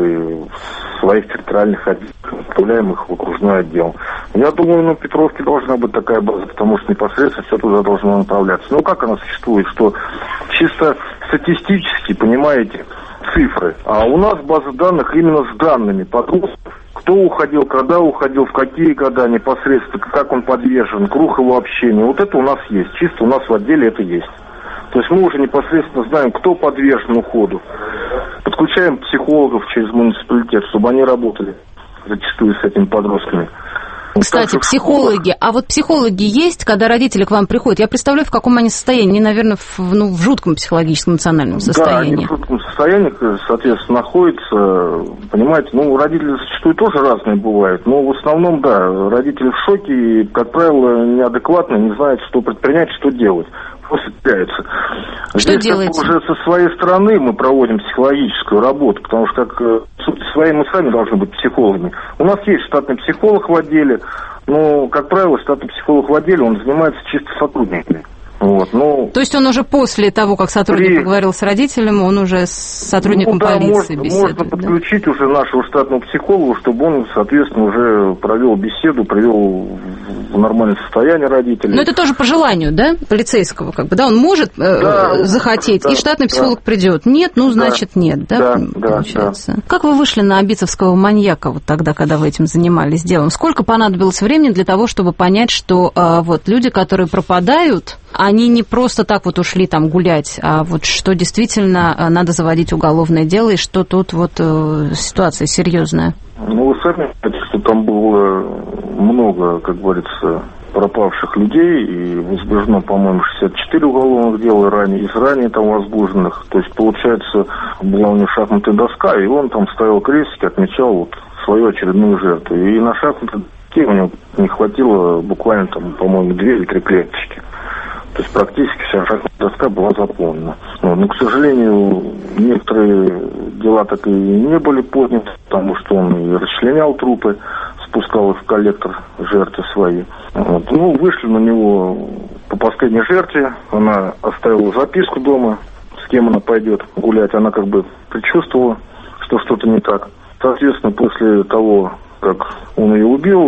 в своих территориальных отделах, отправляем их в окружной отдел. Я думаю, на Петровке должна быть такая база, потому что непосредственно все туда должно направляться. Ну, как она существует? Что чисто статистически, понимаете, цифры. А у нас база данных именно с данными подростков. Кто уходил, когда уходил, в какие года непосредственно, как он подвержен, круг его общения. Вот это у нас есть. Чисто у нас в отделе это есть. То есть мы уже непосредственно знаем, кто подвержен уходу. Подключаем психологов через муниципалитет, чтобы они работали зачастую с этими подростками.
Кстати, психологи. А вот психологи есть, когда родители к вам приходят? Я представляю, в каком они состоянии. Они, наверное, в, ну, в жутком психологическом, эмоциональном состоянии.
Да, они в жутком состоянии, соответственно, находятся. Понимаете, ну, родители зачастую тоже разные бывают. Но в основном, да, родители в шоке и, как правило, неадекватно, не знают, что предпринять, что делать. Просто теряются.
Что
Здесь
делаете?
Уже со своей стороны мы проводим психологическую работу, потому что, как суть своей, мы сами должны быть психологами. У нас есть штатный психолог в отделе, но, как правило, штатный психолог в отделе, он занимается чисто сотрудниками. Вот, ну,
то есть он уже после того, как сотрудник при... поговорил с родителем, он уже с сотрудником ну, да, полиции
можно,
беседует?
Можно подключить да? уже нашего штатного психолога, чтобы он, соответственно, уже провел беседу, привел в нормальное состояние родителей.
Но это тоже по желанию, да, полицейского, как бы, да, он может да, э, захотеть, да, и штатный психолог да. придет. Нет, ну, значит, да, нет, да, да получается. Да. Как вы вышли на абицевского маньяка вот тогда, когда вы этим занимались делом? Сколько понадобилось времени для того, чтобы понять, что э, вот люди, которые пропадают, они не просто так вот ушли там гулять, а вот что действительно надо заводить уголовное дело, и что тут вот э, ситуация серьезная?
Ну, вы сами знаете, что там было много, как говорится, пропавших людей, и возбуждено, по-моему, шестьдесят четыре уголовных дела ранее, из ранее там возбужденных. То есть, получается, была у него шахматная доска, и он там ставил крестики, отмечал вот свою очередную жертву. И на шахматной доске у него не хватило буквально там, по-моему, две или три клеточки. То есть практически вся шахматная доска была заполнена. Но, к сожалению, некоторые дела так и не были подняты, потому что он и расчленял трупы, спускал их в коллектор жертвы свои. Вот. Ну, вышли на него по последней жертве. Она оставила записку дома, с кем она пойдет гулять. Она как бы предчувствовала, что что-то не так. Соответственно, после того, как он ее убил,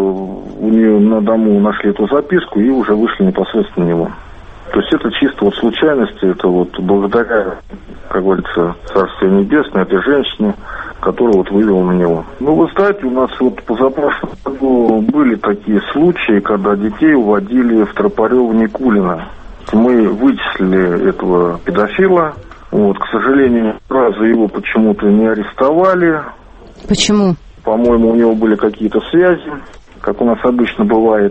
у нее на дому нашли эту записку и уже вышли непосредственно на него. То есть это чисто вот случайности, это вот благодаря, как говорится, Царствие Небесное, этой женщине, которая вот вывела на него. Ну, вы знаете, у нас вот позапрошлом году были такие случаи, когда детей уводили в Тропарево-Никулино. Мы вычислили этого педофила. Вот, к сожалению, сразу его почему-то не арестовали.
Почему?
По-моему, у него были какие-то связи, как у нас обычно бывает.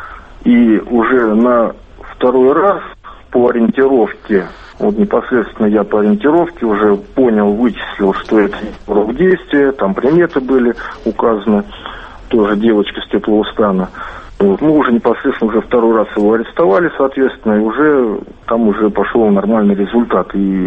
И уже на второй раз по ориентировке, вот непосредственно я по ориентировке уже понял, вычислил, что это урок действия, там приметы были указаны, тоже девочка с Теплоустана. Вот. Мы уже непосредственно уже второй раз его арестовали, соответственно, и уже там уже пошел нормальный результат.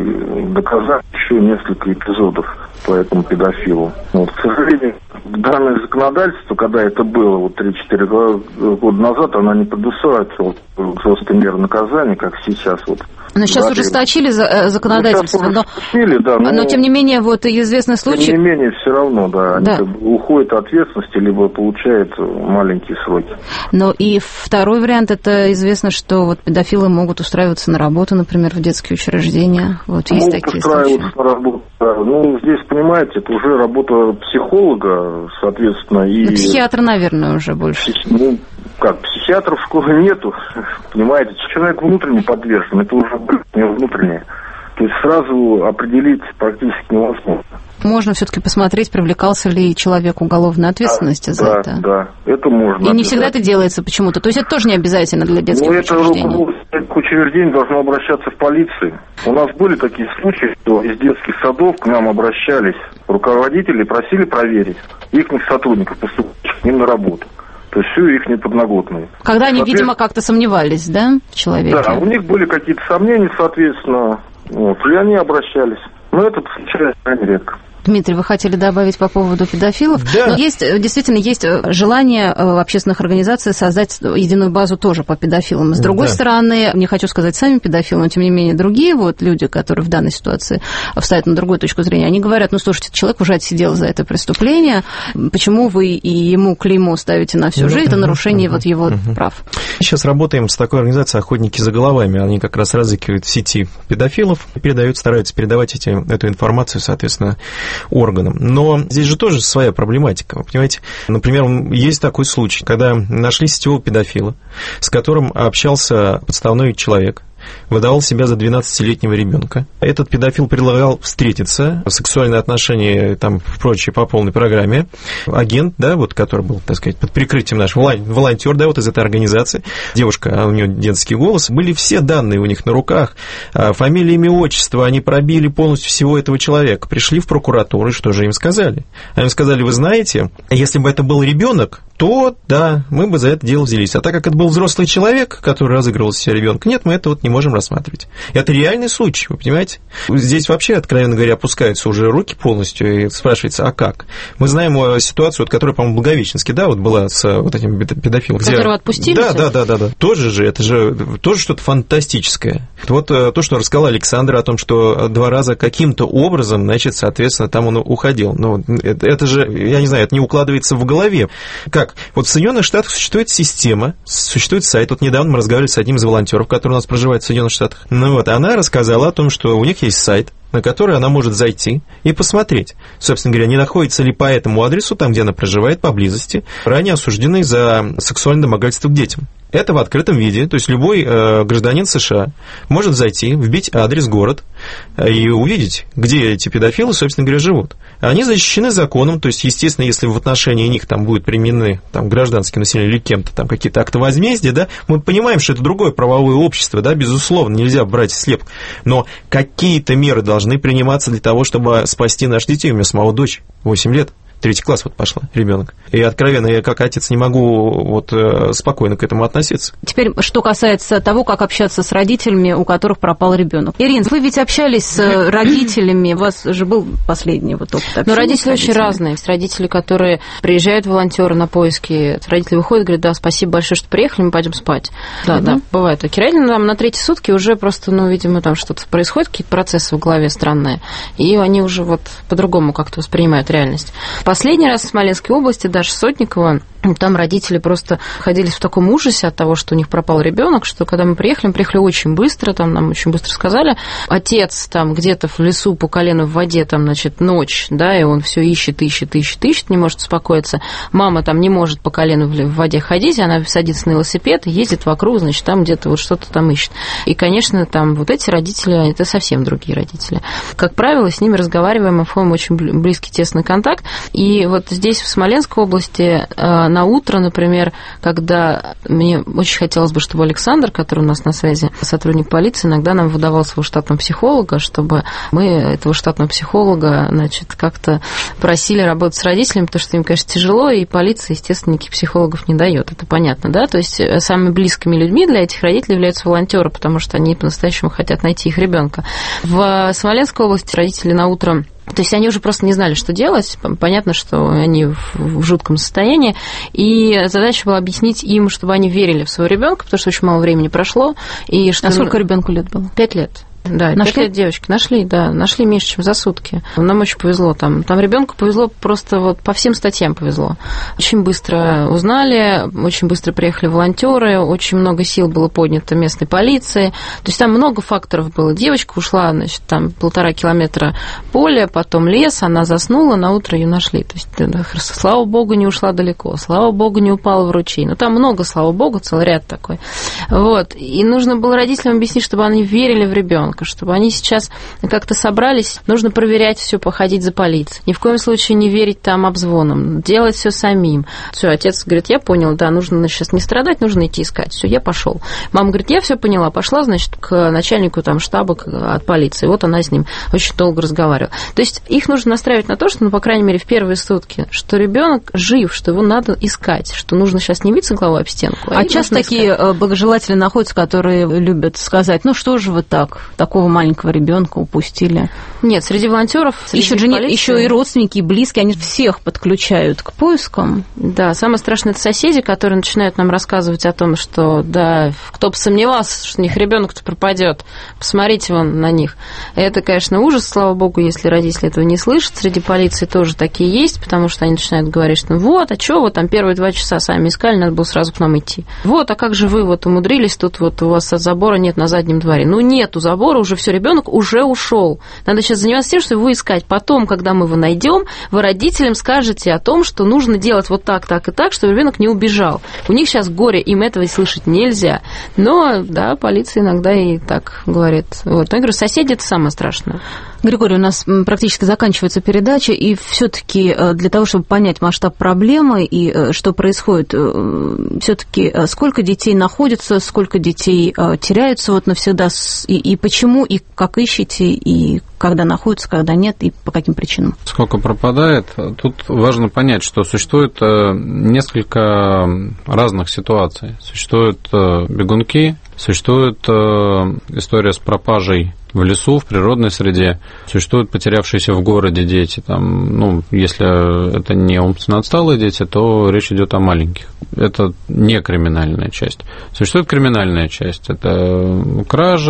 И доказали еще несколько эпизодов по этому педофилу. Вот. К сожалению, данное законодательство, когда это было вот три-четыре года назад, оно не предусматривало жесткой меры наказания, как сейчас вот.
Но сейчас
да,
ужесточили законодательство,
ну,
но,
да, но,
но тем не менее вот известный случай...
Тем не менее все равно, да,
да.
они уходят от ответственности, либо получают маленькие сроки.
Но и второй вариант, это известно, что вот педофилы могут устраиваться на работу, например, в детские учреждения. Вот есть
могут
такие
устраиваться
случаи.
на работу. Да. Ну, здесь, понимаете, это уже работа психолога, соответственно, и...
Ну, психиатра, наверное, уже больше.
Ну, как, психиатров в школе нету, понимаете, человек внутренне подвержен, это уже не внутреннее. То есть сразу определить практически невозможно.
Можно все-таки посмотреть, привлекался ли человек к уголовной ответственности
да,
за
да,
это.
Да, это можно.
И не всегда это делается почему-то. То есть это тоже не обязательно для детских
ну,
учреждений.
Это к учреждению должно обращаться в полицию. У нас были такие случаи, что из детских садов к нам обращались руководители, просили проверить их сотрудников, поступивших к ним на работу. То есть всю их неподноготную.
Когда они, видимо, как-то сомневались, да, в человеке?
Да, у них были какие-то сомнения, соответственно, вот, и они обращались. Но это случается крайне редко.
Дмитрий, вы хотели добавить по поводу педофилов?
Да.
Но есть, действительно, есть желание общественных организаций создать единую базу тоже по педофилам. С другой да. стороны, не хочу сказать сами педофилы, но, тем не менее, другие вот люди, которые в данной ситуации вставят на другую точку зрения, они говорят, ну, слушайте, человек уже отсидел за это преступление, почему вы и ему клеймо ставите на всю жизнь, это нарушение вот его прав.
Сейчас работаем с такой организацией «Охотники за головами». Они как раз разыскивают в сети педофилов и передают, стараются передавать эти, эту информацию, соответственно, органам. Но здесь же тоже своя проблематика. Вы понимаете, например, есть такой случай, когда нашли сетевого педофила, с которым общался подставной человек, выдавал себя за двенадцатилетнего ребенка. Этот педофил предлагал встретиться, сексуальные отношения, там, прочее, по полной программе. Агент, да, вот, который был, так сказать, под прикрытием наш волонтер, да, вот из этой организации, девушка, а у нее детский голос, были все данные у них на руках, фамилия, имя, отчество, они пробили полностью всего этого человека, пришли в прокуратуру, и что же им сказали? Они сказали, вы знаете, если бы это был ребенок, то, да, мы бы за это дело взялись. А так как это был взрослый человек, который разыгрывал себя ребенка, нет, мы это вот не можем рассматривать. Это реальный случай, вы понимаете? Здесь вообще, откровенно говоря, опускаются уже руки полностью, и спрашивается, а как? Мы знаем ситуацию, вот, которая, по-моему, в Благовещенске, да, вот была с вот этим педофилом.
Которого где... отпустили?
Да, да, да, да, да. Тоже же, это же тоже что-то фантастическое. Вот то, что рассказал Александр о том, что два раза каким-то образом, значит, соответственно, там он уходил. Но это, это же, я не знаю, это не укладывается в голове. Как? Вот в Соединенных Штатах существует система, существует сайт. Вот недавно мы разговаривали с одним из волонтеров, который у нас проживает в Соединенных Штатах. Ну вот, она рассказала о том, что у них есть сайт, на который она может зайти и посмотреть, собственно говоря, не находится ли по этому адресу, там, где она проживает, поблизости, ранее осужденный за сексуальное домогательство к детям. Это в открытом виде, то есть любой э, гражданин США может зайти, вбить адрес, город и увидеть, где эти педофилы, собственно говоря, живут. Они защищены законом, то есть, естественно, если в отношении них там будут применены там, гражданское население или кем-то там какие-то акты возмездия, да, мы понимаем, что это другое правовое общество, да, безусловно, нельзя брать слепок, но какие-то меры должны приниматься для того, чтобы спасти наших детей. У меня самого дочь, восемь лет. Третий класс вот пошла, ребенок. И откровенно, я как отец не могу вот спокойно к этому относиться.
Теперь, что касается того, как общаться с родителями, у которых пропал ребенок. Ирина, вы ведь общались с родителями, у вас же был последний вот опыт общения.
Но родители очень разные. Есть родители, которые приезжают волонтеры на поиски, родители выходят, говорят, да, спасибо большое, что приехали, мы пойдем спать. Да, mm-hmm. да, бывают такие родители, там на третьи сутки уже просто, ну, видимо, там что-то происходит, какие-то процессы в голове странные, и они уже вот по-другому как-то воспринимают реальность. Последний раз в Смоленской области, Даша Сотникова, там родители просто находились в таком ужасе от того, что у них пропал ребенок, что когда мы приехали, мы приехали очень быстро, там нам очень быстро сказали, отец там где-то в лесу по колено в воде, там, значит, ночь, да, и он все ищет, ищет, ищет, ищет, не может успокоиться. Мама там не может по колено в воде ходить, она садится на велосипед и ездит вокруг, значит, там где-то вот что-то там ищет. И, конечно, там вот эти родители, это совсем другие родители. Как правило, с ними разговариваем, мы входим в очень близкий, тесный контакт. И вот здесь, в Смоленской области, на утро, например, когда мне очень хотелось бы, чтобы Александр, который у нас на связи, сотрудник полиции, иногда нам выдавал своего штатного психолога, чтобы мы этого штатного психолога, значит, как-то просили работать с родителями, потому что им, конечно, тяжело, и полиция, естественно, никаких психологов не дает. Это понятно, да? То есть самыми близкими людьми для этих родителей являются волонтеры, потому что они по-настоящему хотят найти их ребенка. В Смоленской области родители на утро... То есть они уже просто не знали, что делать. Понятно, что они в жутком состоянии. И задача была объяснить им, чтобы они верили в своего ребенка, потому что очень мало времени прошло. И что...
А сколько ребенку лет было?
Пять лет. Да, нашли? пять лет девочки. Нашли, да, нашли меньше, чем за сутки. Нам очень повезло там. Там ребенку повезло просто вот по всем статьям повезло. Очень быстро узнали, очень быстро приехали волонтеры, очень много сил было поднято местной полиции. То есть там много факторов было. Девочка ушла, значит, там полтора километра поля, потом лес, она заснула, на утро ее нашли. То есть, слава богу, не ушла далеко, слава богу, не упала в ручей. Но там много, слава богу, целый ряд такой. Вот. И нужно было родителям объяснить, чтобы они верили в ребенка, чтобы они сейчас как-то собрались, нужно проверять все, походить за полицией. Ни в коем случае не верить там обзвонам, делать все самим. Все, отец говорит, я понял, да, нужно сейчас не страдать, нужно идти искать. Все, я пошел. Мама говорит, я все поняла, пошла, значит, к начальнику там штаба от полиции. Вот она с ним очень долго разговаривала. То есть их нужно настраивать на то, что, ну, по крайней мере, в первые сутки, что ребенок жив, что его надо искать, что нужно сейчас не биться головой об стенку.
А, а часто такие искать. Благожелатели находятся, которые любят сказать, ну что же вы так, такого маленького ребенка упустили?
Нет, среди волонтеров,
еще же полиции... еще и родственники, и близкие, они всех подключают к поискам.
Да, самое страшное это соседи, которые начинают нам рассказывать о том, что да, кто бы сомневался, что у них ребенок-то пропадет, посмотрите вон на них. Это, конечно, ужас, слава богу, если родители этого не слышат. Среди полиции тоже такие есть, потому что они начинают говорить, что вот, а что вы там первые два часа сами искали, надо было сразу к нам идти. Вот, а как же вы вот умудрились, тут вот у вас забора нет на заднем дворе. Ну, нету забора, уже все, ребенок уже ушел. Надо сейчас заниматься тем, что его искать. Потом, когда мы его найдем, вы родителям скажете о том, что нужно делать вот так, так и так, чтобы ребенок не убежал. У них сейчас горе, им этого слышать нельзя. Но, да, полиция иногда и так говорит. Вот. Но я говорю, соседи – это самое страшное.
Григорий, у нас практически заканчивается передача, и все-таки для того, чтобы понять масштаб проблемы и что происходит, все-таки сколько детей находится, сколько детей теряются вот навсегда, и, и почему, и как ищете, и когда находятся, когда нет, и по каким причинам?
Сколько пропадает? Тут важно понять, что существует несколько разных ситуаций. Существуют бегунки, существует история с пропажей в лесу, в природной среде, существуют потерявшиеся в городе дети. Там, ну, если это не умственно отсталые дети, то речь идет о маленьких. Это не криминальная часть. Существует криминальная часть. Это кражи,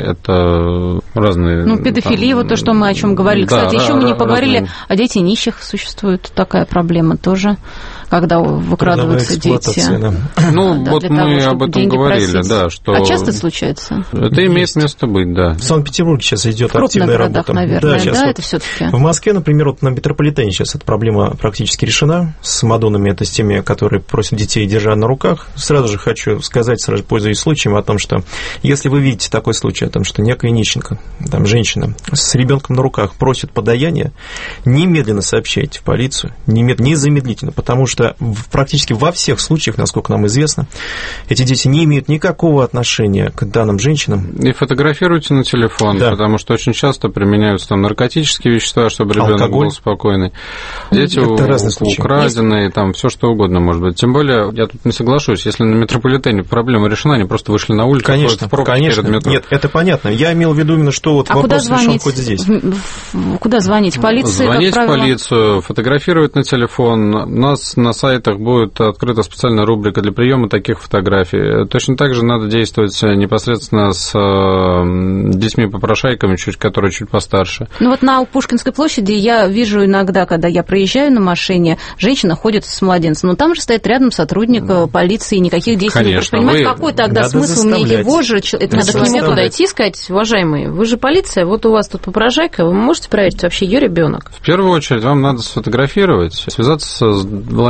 это разные...
Ну, педофилия, там, вот то, что мы о чем говорили.
Да,
Кстати, еще мы не поговорили разные... о детях нищих. Существует такая проблема тоже, когда выкрадываются дети.
Да. Ну, да, вот мы того, об этом говорили, просить. Да. Что...
А часто случается?
Это имеет место быть, да.
В Санкт-Петербурге сейчас идет активная работа.
Наверное, да, да, вот это все-таки.
В Москве, например, вот на метрополитене сейчас эта проблема практически решена. С Мадоннами, это с теми, которые просят детей, держа на руках. Сразу же хочу сказать, сразу пользуясь случаем, о том, что если вы видите такой случай, о том, что некая нищенка, там женщина с ребенком на руках просит подаяние, немедленно сообщайте в полицию, немедленно, незамедлительно, потому что практически во всех случаях, насколько нам известно, эти дети не имеют никакого отношения к данным женщинам.
И фотографируйте на телефон, да. Потому что очень часто применяются там наркотические вещества, чтобы ребенок был спокойный. Дети украденные, там все что угодно может быть. Тем более, я тут не соглашусь, если на метрополитене проблема решена, они просто вышли на улицу,
конечно, конечно. Нет, это понятно. Я имел в виду именно, что вот
а
вопрос решен хоть здесь.
Куда звонить? Полиции,
звонить в полицию, фотографировать на телефон. У нас на сайтах будет открыта специальная рубрика для приема таких фотографий. Точно так же надо действовать непосредственно с детьми-попрошайками, чуть, которые чуть постарше.
Ну вот на Пушкинской площади я вижу иногда, когда я проезжаю на машине, женщина ходит с младенцем, но там же стоит рядом сотрудник полиции, никаких действий не предпринимает. Какой тогда смысл мне его же... Это
надо к нему подойти и сказать, уважаемые, вы же полиция, вот у вас тут попрошайка, вы можете проверить, вообще ее ребенок?
В первую очередь вам надо сфотографировать, связаться с волонтером,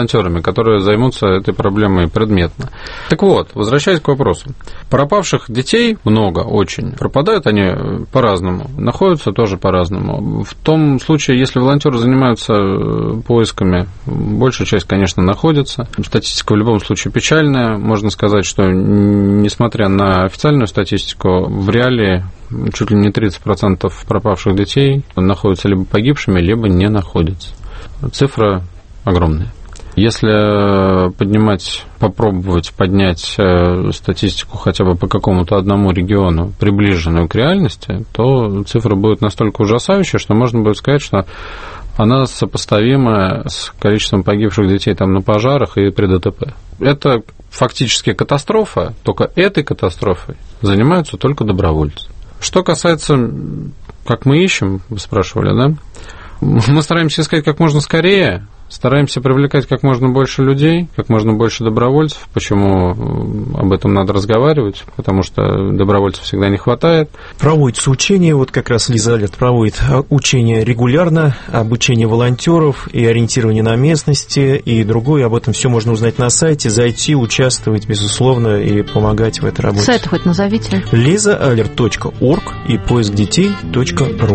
волонтерами, которые займутся этой проблемой предметно. Так вот, возвращаясь к вопросу. Пропавших детей много очень. Пропадают они по-разному, находятся тоже по-разному. В том случае, если волонтеры занимаются поисками, большая часть, конечно, находится. Статистика в любом случае печальная. Можно сказать, что несмотря на официальную статистику, в реалии чуть ли не тридцать процентов пропавших детей находятся либо погибшими, либо не находятся. Цифра огромная. Если поднимать, попробовать поднять статистику хотя бы по какому-то одному региону, приближенную к реальности, то цифра будет настолько ужасающая, что можно будет сказать, что она сопоставима с количеством погибших детей там на пожарах и при ДТП. Это фактически катастрофа, только этой катастрофой занимаются только добровольцы. Что касается, как мы ищем, вы спрашивали, да? Мы стараемся искать как можно скорее, стараемся привлекать как можно больше людей, как можно больше добровольцев. Почему об этом надо разговаривать? Потому что добровольцев всегда не хватает.
Проводятся учения, вот как раз Лиза Алерт проводит учения регулярно, обучение волонтеров и ориентирование на местности и другое. Об этом все можно узнать на сайте, зайти, участвовать, безусловно, и помогать в этой работе.
Сайт хоть назовите.
лиза алерт точка орг и поиск детей точка ру.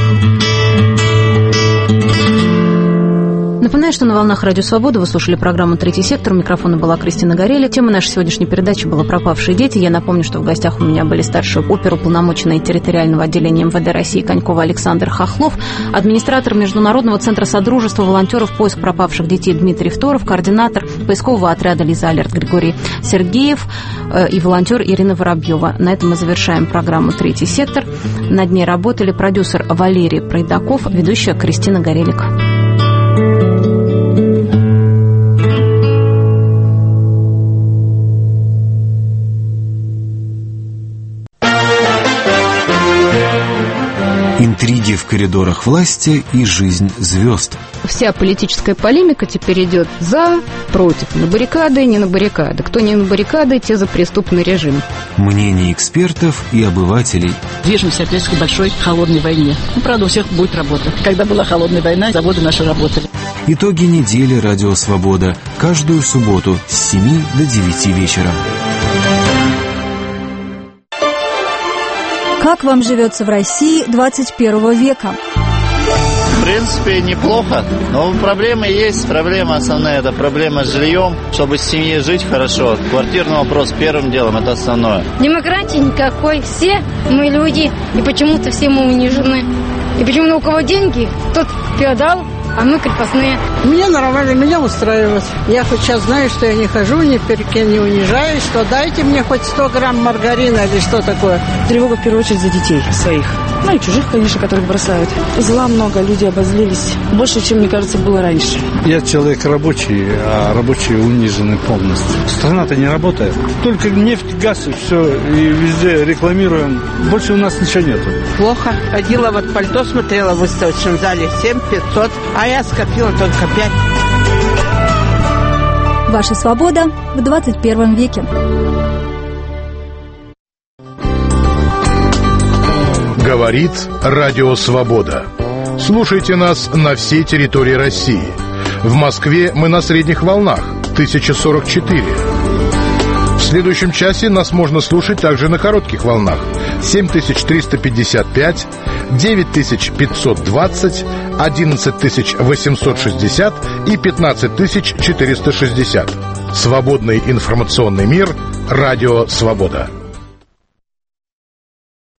Напоминаю, что на волнах Радио Свобода вы слушали программу «Третий сектор». У микрофона была Кристина Горели. Тема нашей сегодняшней передачи была «Пропавшие дети». Я напомню, что в гостях у меня были старший оперуполномоченный территориального отделения эм вэ дэ России Конькова Александр Хохлов, администратор Международного центра содружества волонтеров «Поиск пропавших детей» Дмитрий Второв, координатор поискового отряда Лиза Алерт Григорий Сергеев и волонтер Ирина Воробьева. На этом мы завершаем программу «Третий сектор». Над ней работали продюсер Валерий Пройдаков, ведущая Кристина Горелик.
Интриги в коридорах власти и жизнь звезд.
Вся политическая полемика теперь идет за, против, на баррикады, не на баррикады. Кто не на баррикады, те за преступный режим.
Мнения экспертов и обывателей.
Движемся опять к большой холодной войне. Ну, правда, у всех будет работа. Когда была холодная война, заводы наши работали.
Итоги недели «Радио Свобода». Каждую субботу с семи до девяти вечера.
Как вам живется в России двадцать первого века?
В принципе, неплохо, но проблемы есть. Проблема основная – это проблема с жильем. Чтобы в семье жить хорошо, квартирный вопрос первым делом – это основное.
Демократии никакой. Все мы люди, и почему-то все мы унижены. И почему-то у кого деньги, тот феодал, а мы крепостные.
Мне нормально, меня устраивает. Я хоть сейчас знаю, что я не хожу, ни перед кем не унижаюсь, что дайте мне хоть сто грамм маргарина или что такое.
Тревога в первую очередь за детей своих. Ну и чужих, конечно, которых бросают. Зла много, люди обозлились. Больше, чем, мне кажется, было раньше.
Я человек рабочий, а рабочие унижены полностью. Страна-то не работает. Только нефть, газ и все, и везде рекламируем. Больше у нас ничего нету.
Плохо. Ходила, вот пальто смотрела в выставочном зале семь пятьсот, а я скопила только пять.
Ваша свобода в двадцать первом веке.
Говорит Радио Свобода. Слушайте нас на всей территории России. В Москве мы на средних волнах тысяча сорок четыре. В следующем часе нас можно слушать также на коротких волнах семь тысяч триста пятьдесят пять, девять тысяч пятьсот двадцать, одиннадцать тысяч восемьсот шестьдесят и пятнадцать тысяч четыреста шестьдесят. Свободный информационный мир. Радио Свобода.